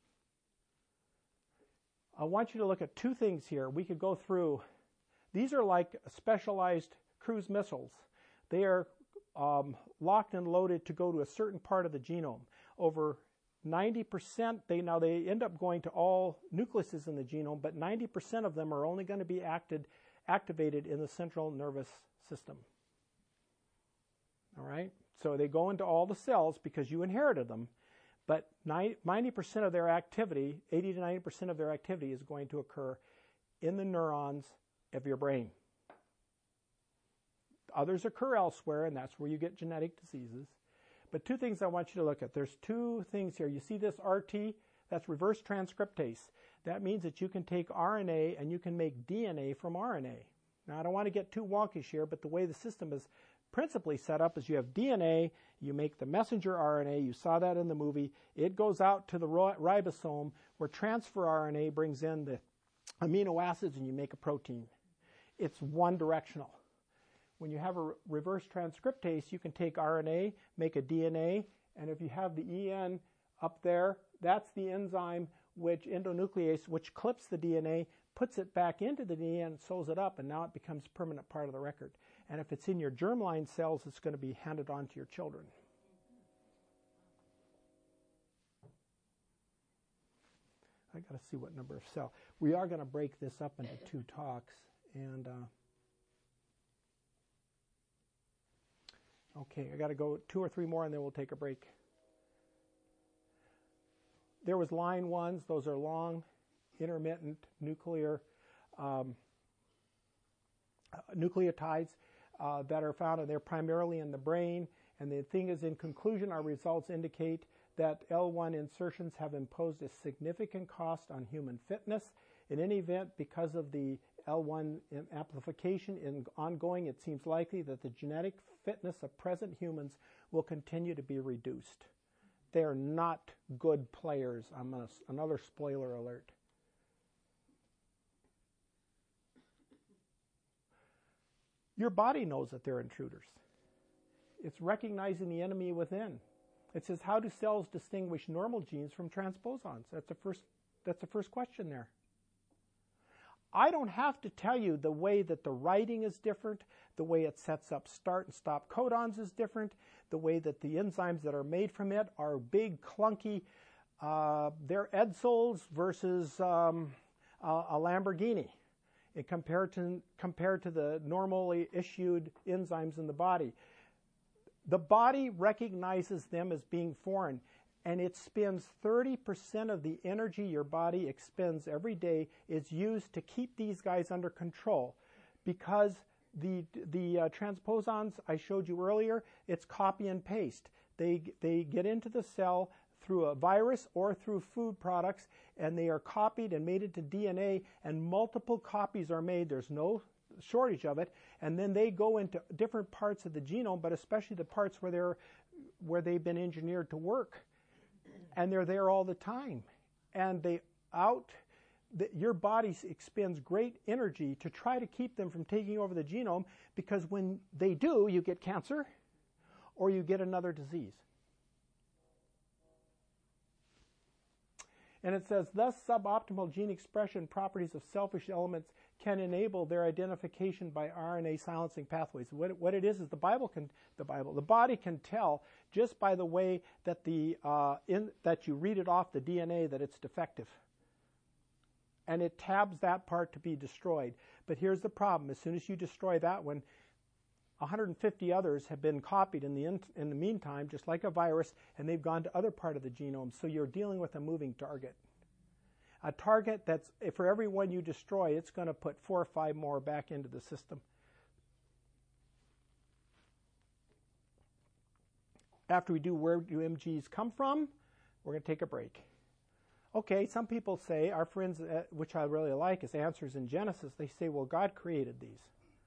I want you to look at two things here. We could go through. These are like specialized cruise missiles. They are um, locked and loaded to go to a certain part of the genome. Over ninety percent, they now they end up going to all nucleuses in the genome, but ninety percent of them are only going to be acted, activated in the central nervous system. All right? So they go into all the cells because you inherited them, but ninety percent of their activity, eighty to ninety percent of their activity is going to occur in the neurons of your brain. Others occur elsewhere, and that's where you get genetic diseases. But two things I want you to look at. There's two things here. You see this R T? That's reverse transcriptase. That means that you can take R N A and you can make D N A from R N A. Now, I don't want to get too wonkish here, but the way the system is principally set up is you have D N A, you make the messenger R N A, you saw that in the movie, it goes out to the ribosome where transfer R N A brings in the amino acids and you make a protein. It's one directional. When you have a reverse transcriptase, you can take R N A, make a D N A, and if you have the E N up there, that's the enzyme which endonuclease, which clips the D N A, puts it back into the D N A, sews it up, and now it becomes a permanent part of the record. And if it's in your germline cells, it's going to be handed on to your children. I got to see what number of cell. We are going to break this up into two talks, and uh, okay, I got to go two or three more, and then we'll take a break. There was line ones. Those are long, intermittent nuclear um, uh, nucleotides uh, that are found, and they're primarily in the brain. And the thing is, in conclusion, our results indicate that L one insertions have imposed a significant cost on human fitness. In any event, because of the L one amplification in ongoing, it seems likely that the genetic fitness of present humans will continue to be reduced. They are not good players. I'm gonna, another spoiler alert. Your body knows that they're intruders. It's recognizing the enemy within. It says, how do cells distinguish normal genes from transposons? That's the first, that's the first question there. I don't have to tell you the way that the writing is different, the way it sets up start and stop codons is different, the way that the enzymes that are made from it are big, clunky. Uh, they're Edsols versus um, a, a Lamborghini it compared to, compared to the normally issued enzymes in the body. The body recognizes them as being foreign, and it spends thirty percent of the energy your body expends every day is used to keep these guys under control, because the the uh, transposons I showed you earlier, it's copy and paste. They they get into the cell through a virus or through food products, and they are copied and made into D N A, and multiple copies are made. There's no shortage of it, and then they go into different parts of the genome, but especially the parts where they're where they've been engineered to work, and they're there all the time, and they out the, your body expends great energy to try to keep them from taking over the genome, because when they do, you get cancer or you get another disease. And it says, thus suboptimal gene expression properties of selfish elements can enable their identification by R N A silencing pathways. What, what it is is the Bible can, the Bible, the body can tell just by the way that the uh, in that you read it off the D N A that it's defective, and it tabs that part to be destroyed. But here's the problem: as soon as you destroy that one, one hundred fifty others have been copied in the in, in the meantime, just like a virus, and they've gone to other part of the genome. So you're dealing with a moving target. A target that's, for every one you destroy, it's going to put four or five more back into the system. After we do where do M Gs come from, we're going to take a break. Okay, some people say, our friends, uh, which I really like, is Answers in Genesis. They say, well, God created these.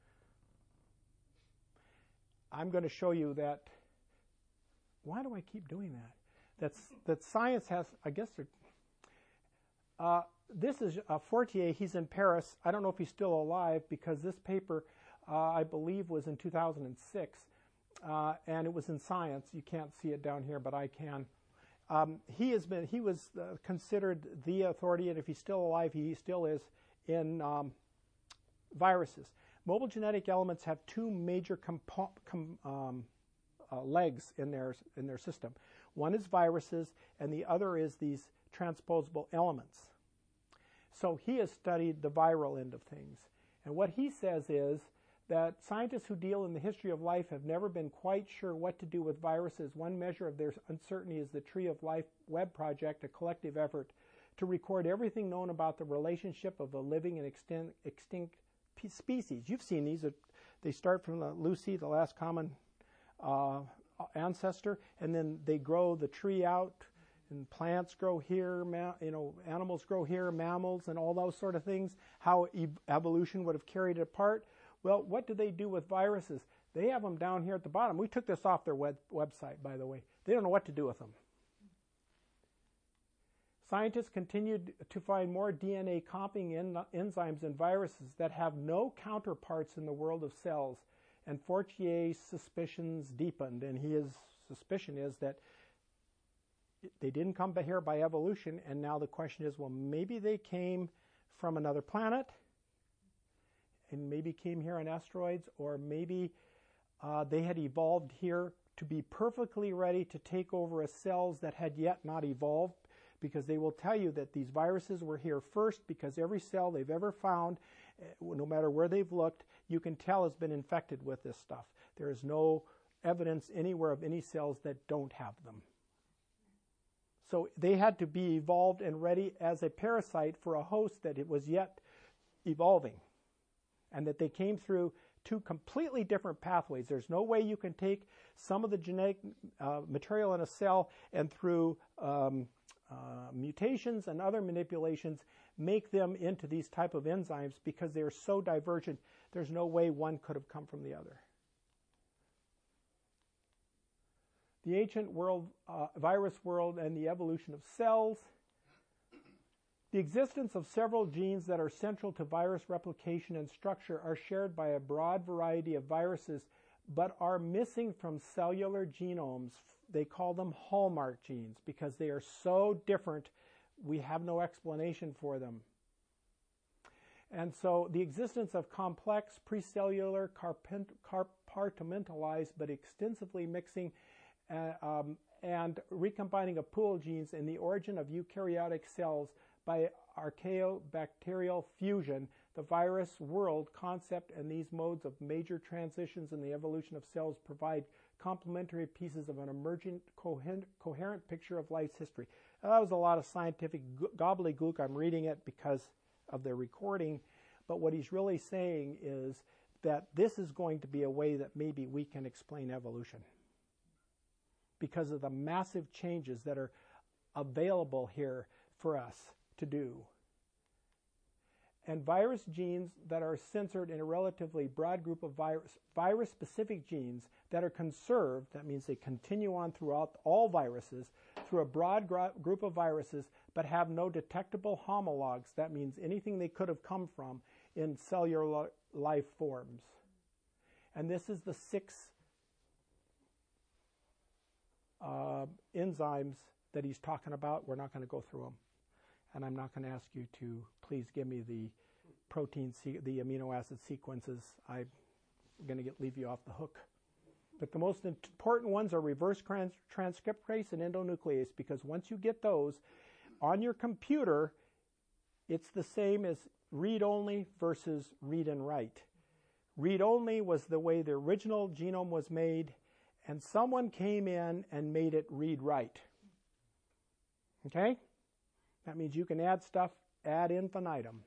I'm going to show you that. Why do I keep doing that? That's, that science has, I guess, uh, this is uh, Fortier. He's in Paris. I don't know if he's still alive because this paper, uh, I believe, was in two thousand six, uh, and it was in Science. You can't see it down here, but I can. Um, he has been. He was uh, considered the authority, and if he's still alive, he still is in um, viruses. Mobile genetic elements have two major compo com um, uh, legs in their in their system. One is viruses, and the other is these transposable elements. So he has studied the viral end of things. And what he says is that scientists who deal in the history of life have never been quite sure what to do with viruses. One measure of their uncertainty is the Tree of Life web project, a collective effort to record everything known about the relationship of a living and extin extinct species. You've seen these. They start from the Lucy, the last common uh, ancestor, and then they grow the tree out. And plants grow here, you know, animals grow here, mammals, and all those sort of things, how e evolution would have carried it apart. Well, what do they do with viruses? They have them down here at the bottom. We took this off their web website, by the way. They don't know what to do with them. Scientists continued to find more D N A copying en enzymes in viruses that have no counterparts in the world of cells. And Fortier's suspicions deepened, and his suspicion is that they didn't come here by evolution, and now the question is, well, maybe they came from another planet, and maybe came here on asteroids, or maybe uh, they had evolved here to be perfectly ready to take over as cells that had yet not evolved, because they will tell you that these viruses were here first, because every cell they've ever found, no matter where they've looked, you can tell has been infected with this stuff. There is no evidence anywhere of any cells that don't have them. So they had to be evolved and ready as a parasite for a host that it was yet evolving, and that they came through two completely different pathways. There's no way you can take some of the genetic uh, material in a cell and through um, uh, mutations and other manipulations make them into these type of enzymes, because they are so divergent. There's no way one could have come from the other. The ancient world, uh, virus world, and the evolution of cells. The existence of several genes that are central to virus replication and structure are shared by a broad variety of viruses, but are missing from cellular genomes. They call them hallmark genes because they are so different, we have no explanation for them. And so the existence of complex precellular compartmentalized but extensively mixing Uh, um, and recombining of pool genes in the origin of eukaryotic cells by archaeobacterial fusion, the virus world concept and these modes of major transitions in the evolution of cells provide complementary pieces of an emergent, coherent, coherent picture of life's history. Now, that was a lot of scientific gobbledygook. I'm reading it because of the recording, but what he's really saying is that this is going to be a way that maybe we can explain evolution, because of the massive changes that are available here for us to do. And virus genes that are censored in a relatively broad group of virus, virus-specific genes that are conserved, that means they continue on throughout all viruses, through a broad group of viruses, but have no detectable homologs, that means anything they could have come from in cellular life forms. And this is the six Uh, enzymes that he's talking about. We're not going to go through them, and I'm not going to ask you to please give me the protein, the amino acid sequences. I'm going to get leave you off the hook. But the most important ones are reverse trans transcriptase and endonuclease, because once you get those on your computer, it's the same as read-only versus read and write. Read-only was the way the original genome was made, and someone came in and made it read-write. Okay? That means you can add stuff ad infinitum.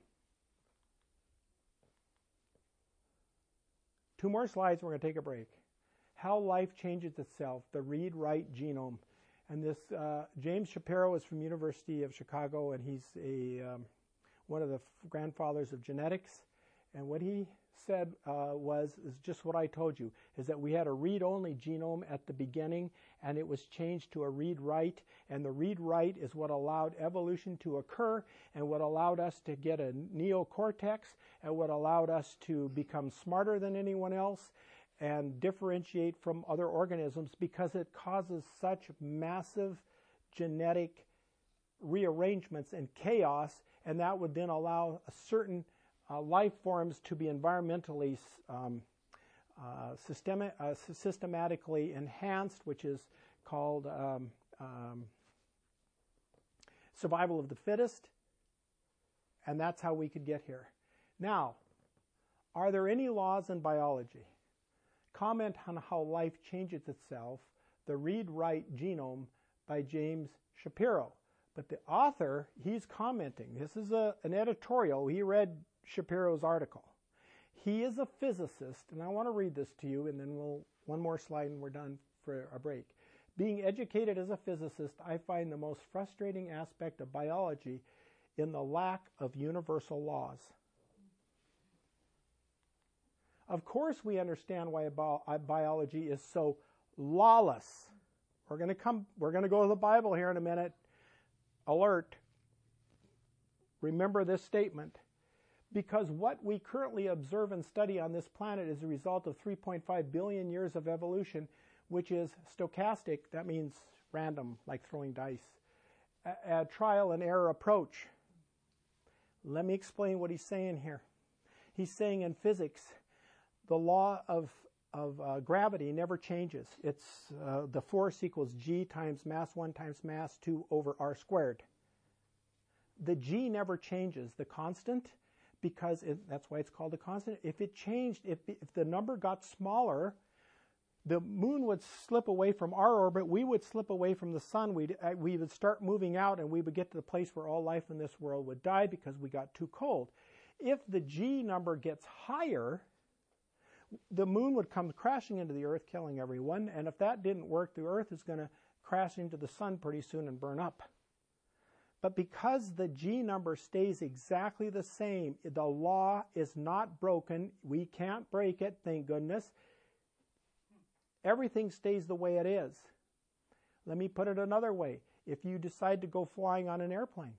Two more slides, we're going to take a break. How life changes itself, the read-write genome. And this, uh, James Shapiro is from University of Chicago, and he's a, um, one of the grandfathers of genetics. And what he said uh, was is just what I told you, is that we had a read-only genome at the beginning, and it was changed to a read-write, and the read-write is what allowed evolution to occur, and what allowed us to get a neocortex, and what allowed us to become smarter than anyone else, and differentiate from other organisms, because it causes such massive genetic rearrangements and chaos, and that would then allow a certain uh, life forms to be environmentally um, uh, systemi- uh, systematically enhanced, which is called um, um, survival of the fittest, and that's how we could get here. Now, are there any laws in biology? Comment on how life changes itself, the Read-Write Genome by James Shapiro. But the author, he's commenting. This is a, an editorial. He read Shapiro's article. He is a physicist, and I want to read this to you, and then we'll, one more slide and we're done for a break. Being educated as a physicist, I find the most frustrating aspect of biology in the lack of universal laws. Of course, we understand why bio biology is so lawless. We're going to come, we're going to go to the Bible here in a minute. Alert. Remember this statement. Because what we currently observe and study on this planet is a result of three point five billion years of evolution, which is stochastic. That means random, like throwing dice. A, a trial and error approach. Let me explain what he's saying here. He's saying in physics, the law of, of uh, gravity never changes. It's uh, the force equals G times mass one times mass two over R squared. The G never changes. The constant, because it, that's why it's called a constant. If it changed, if, if the number got smaller, the moon would slip away from our orbit, we would slip away from the sun, we'd, uh, we would start moving out, and we would get to the place where all life in this world would die because we got too cold. If the G number gets higher, the moon would come crashing into the earth, killing everyone, and if that didn't work, the earth is going to crash into the sun pretty soon and burn up. But because the G number stays exactly the same, the law is not broken. We can't break it, thank goodness. Everything stays the way it is. Let me put it another way. If you decide to go flying on an airplane,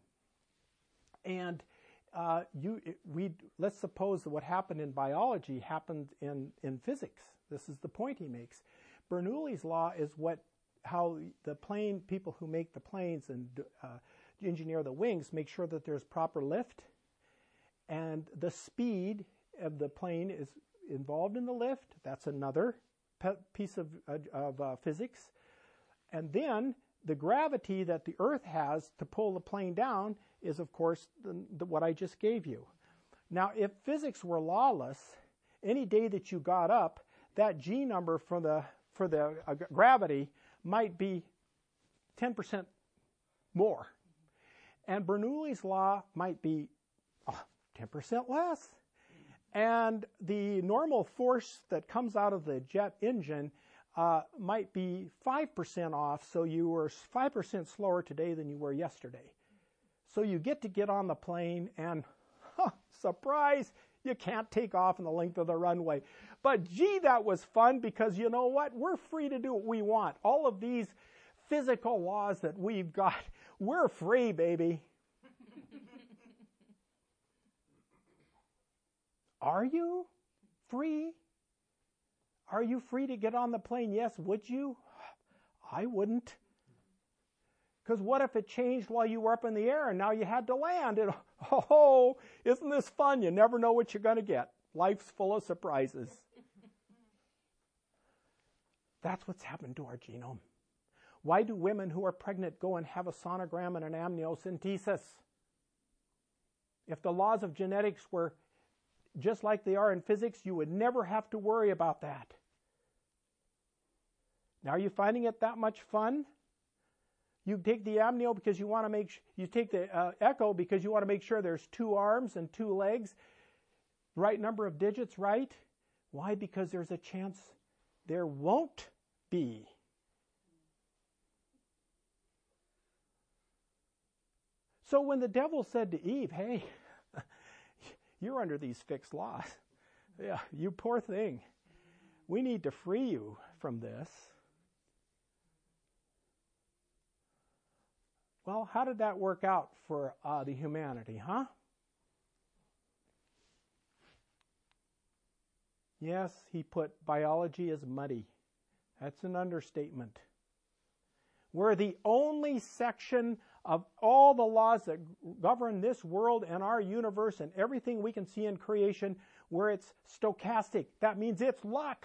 and uh, you, we, let's suppose that what happened in biology happened in, in physics. This is the point he makes. Bernoulli's law is what, how the plane, people who make the planes and uh, engineer the wings make sure that there's proper lift, and the speed of the plane is involved in the lift. That's another piece of, of uh, physics. And then the gravity that the Earth has to pull the plane down is, of course, the, the, what I just gave you. Now, if physics were lawless, any day that you got up, that G number for the, for the uh, gravity might be ten percent more. And Bernoulli's law might be oh, ten percent less. And the normal force that comes out of the jet engine uh, might be five percent off, so you were five percent slower today than you were yesterday. So you get to get on the plane and, huh, surprise, you can't take off in the length of the runway. But gee, that was fun, because you know what? We're free to do what we want. All of these physical laws that we've got, we're free, baby. Are you free? Are you free to get on the plane? Yes, would you? I wouldn't. Because what if it changed while you were up in the air and now you had to land? And, oh, isn't this fun? You never know what you're going to get. Life's full of surprises. That's what's happened to our genome. Why do women who are pregnant go and have a sonogram and an amniocentesis? If the laws of genetics were just like they are in physics, you would never have to worry about that. Now, are you finding it that much fun? You take the amnio because you want to make, you take the uh, echo because you want to make sure there's two arms and two legs, right number of digits, right? Why? Because there's a chance there won't be. So when the devil said to Eve, hey, you're under these fixed laws. Yeah, you poor thing. We need to free you from this. Well, how did that work out for uh, the humanity, huh? Yes, he put biology as muddy. That's an understatement. We're the only section of all the laws that govern this world and our universe and everything we can see in creation where it's stochastic. That means it's luck.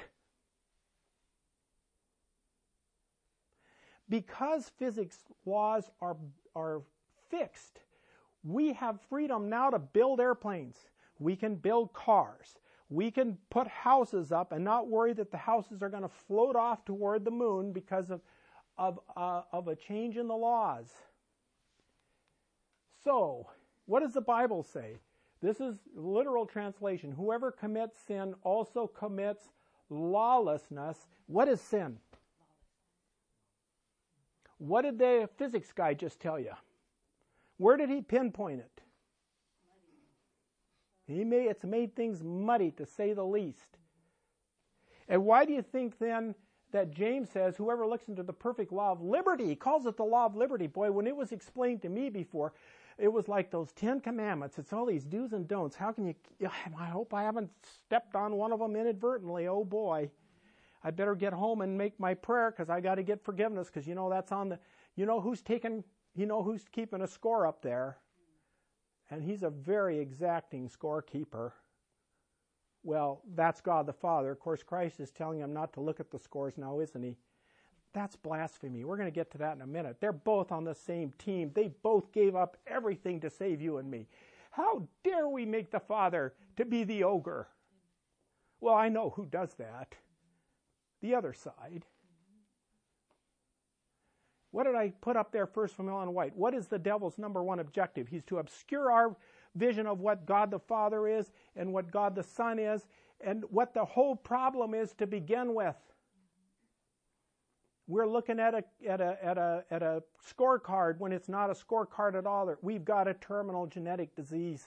Because physics laws are, are fixed, we have freedom now to build airplanes. We can build cars. We can put houses up and not worry that the houses are going to float off toward the moon because of, of, uh, of a change in the laws. So, what does the Bible say? This is literal translation. Whoever commits sin also commits lawlessness. What is sin? What did the physics guy just tell you? Where did he pinpoint it? He made, it's made things muddy, to say the least. And why do you think then that James says, whoever looks into the perfect law of liberty, he calls it the law of liberty. Boy, when it was explained to me before, it was like those Ten Commandments. It's all these do's and don'ts. How can you, I hope I haven't stepped on one of them inadvertently. Oh boy. I better get home and make my prayer because I got to get forgiveness because you know that's on the, you know who's taking, you know who's keeping a score up there. And he's a very exacting scorekeeper. Well, that's God the Father. Of course, Christ is telling him not to look at the scores now, isn't he? That's blasphemy. We're going to get to that in a minute. They're both on the same team. They both gave up everything to save you and me. How dare we make the Father to be the ogre? Well, I know who does that. The other side. What did I put up there first from Ellen White? What is the devil's number one objective? He's to obscure our vision of what God the Father is and what God the Son is and what the whole problem is to begin with. We're looking at a, at a, at a, at a scorecard when it's not a scorecard at all. We've got a terminal genetic disease.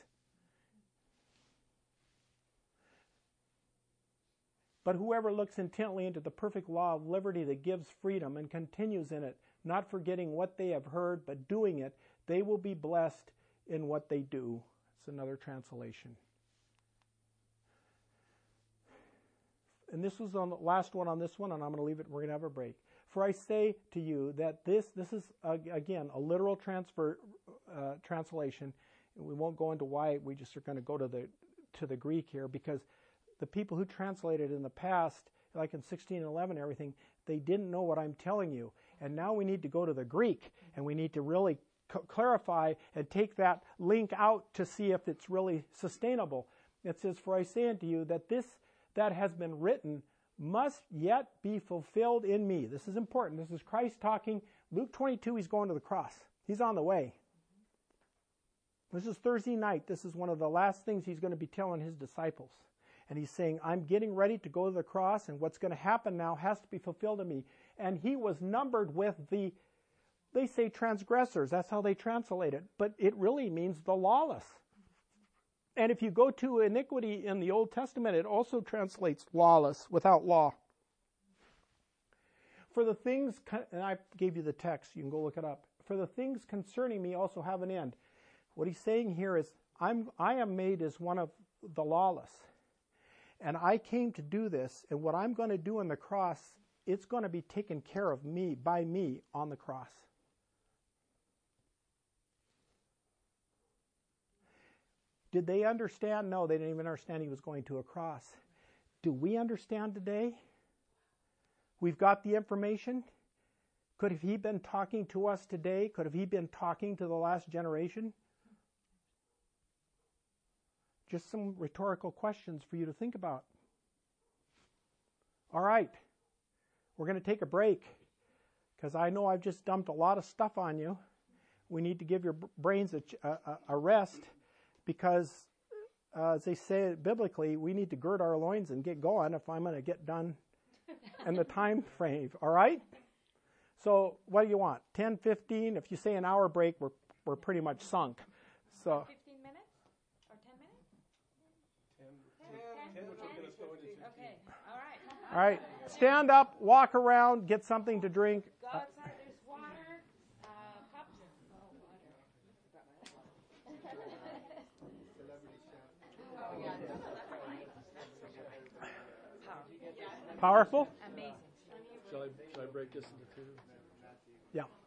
But whoever looks intently into the perfect law of liberty that gives freedom and continues in it, not forgetting what they have heard, but doing it, they will be blessed in what they do. It's another translation. And this was on the last one on this one, and I'm going to leave it, we're going to have a break. For I say to you that this, this is, uh, again, a literal transfer, uh, translation. We won't go into why, we just are going to go to the, to the Greek here, because the people who translated in the past, like in sixteen eleven and everything, they didn't know what I'm telling you. And now we need to go to the Greek, and we need to really c- clarify and take that link out to see if it's really sustainable. It says, for I say unto you that this that has been written must yet be fulfilled in me. This is important. This is Christ talking. Luke twenty-two, he's going to the cross. He's on the way. This is Thursday night. This is one of the last things he's going to be telling his disciples. And he's saying, I'm getting ready to go to the cross, and what's going to happen now has to be fulfilled in me. And he was numbered with the, they say transgressors. That's how they translate it. But it really means the lawless. And if you go to iniquity in the Old Testament, it also translates lawless, without law. For the things, and I gave you the text, you can go look it up. For the things concerning me also have an end. What he's saying here is, I'm, I am made as one of the lawless. And I came to do this, and what I'm going to do on the cross, it's going to be taken care of me, by me, on the cross. Did they understand? No, they didn't even understand he was going to a cross. Do we understand today? We've got the information. Could have he been talking to us today? Could have he been talking to the last generation? Just some rhetorical questions for you to think about. All right. We're going to take a break because I know I've just dumped a lot of stuff on you. We need to give your brains a, a, a rest because, uh, as they say biblically, we need to gird our loins and get going if I'm going to get done in the time frame. All right? So what do you want? ten, fifteen? If you say an hour break, we're, we're pretty much sunk. So. ten, which will get us going to fifteen. Okay, all right. All right, stand up, walk around, get something to drink. Go outside, there's water, uh, cups. Oh, yeah, Powerful? amazing. Shall I, shall I break this into two? Yeah.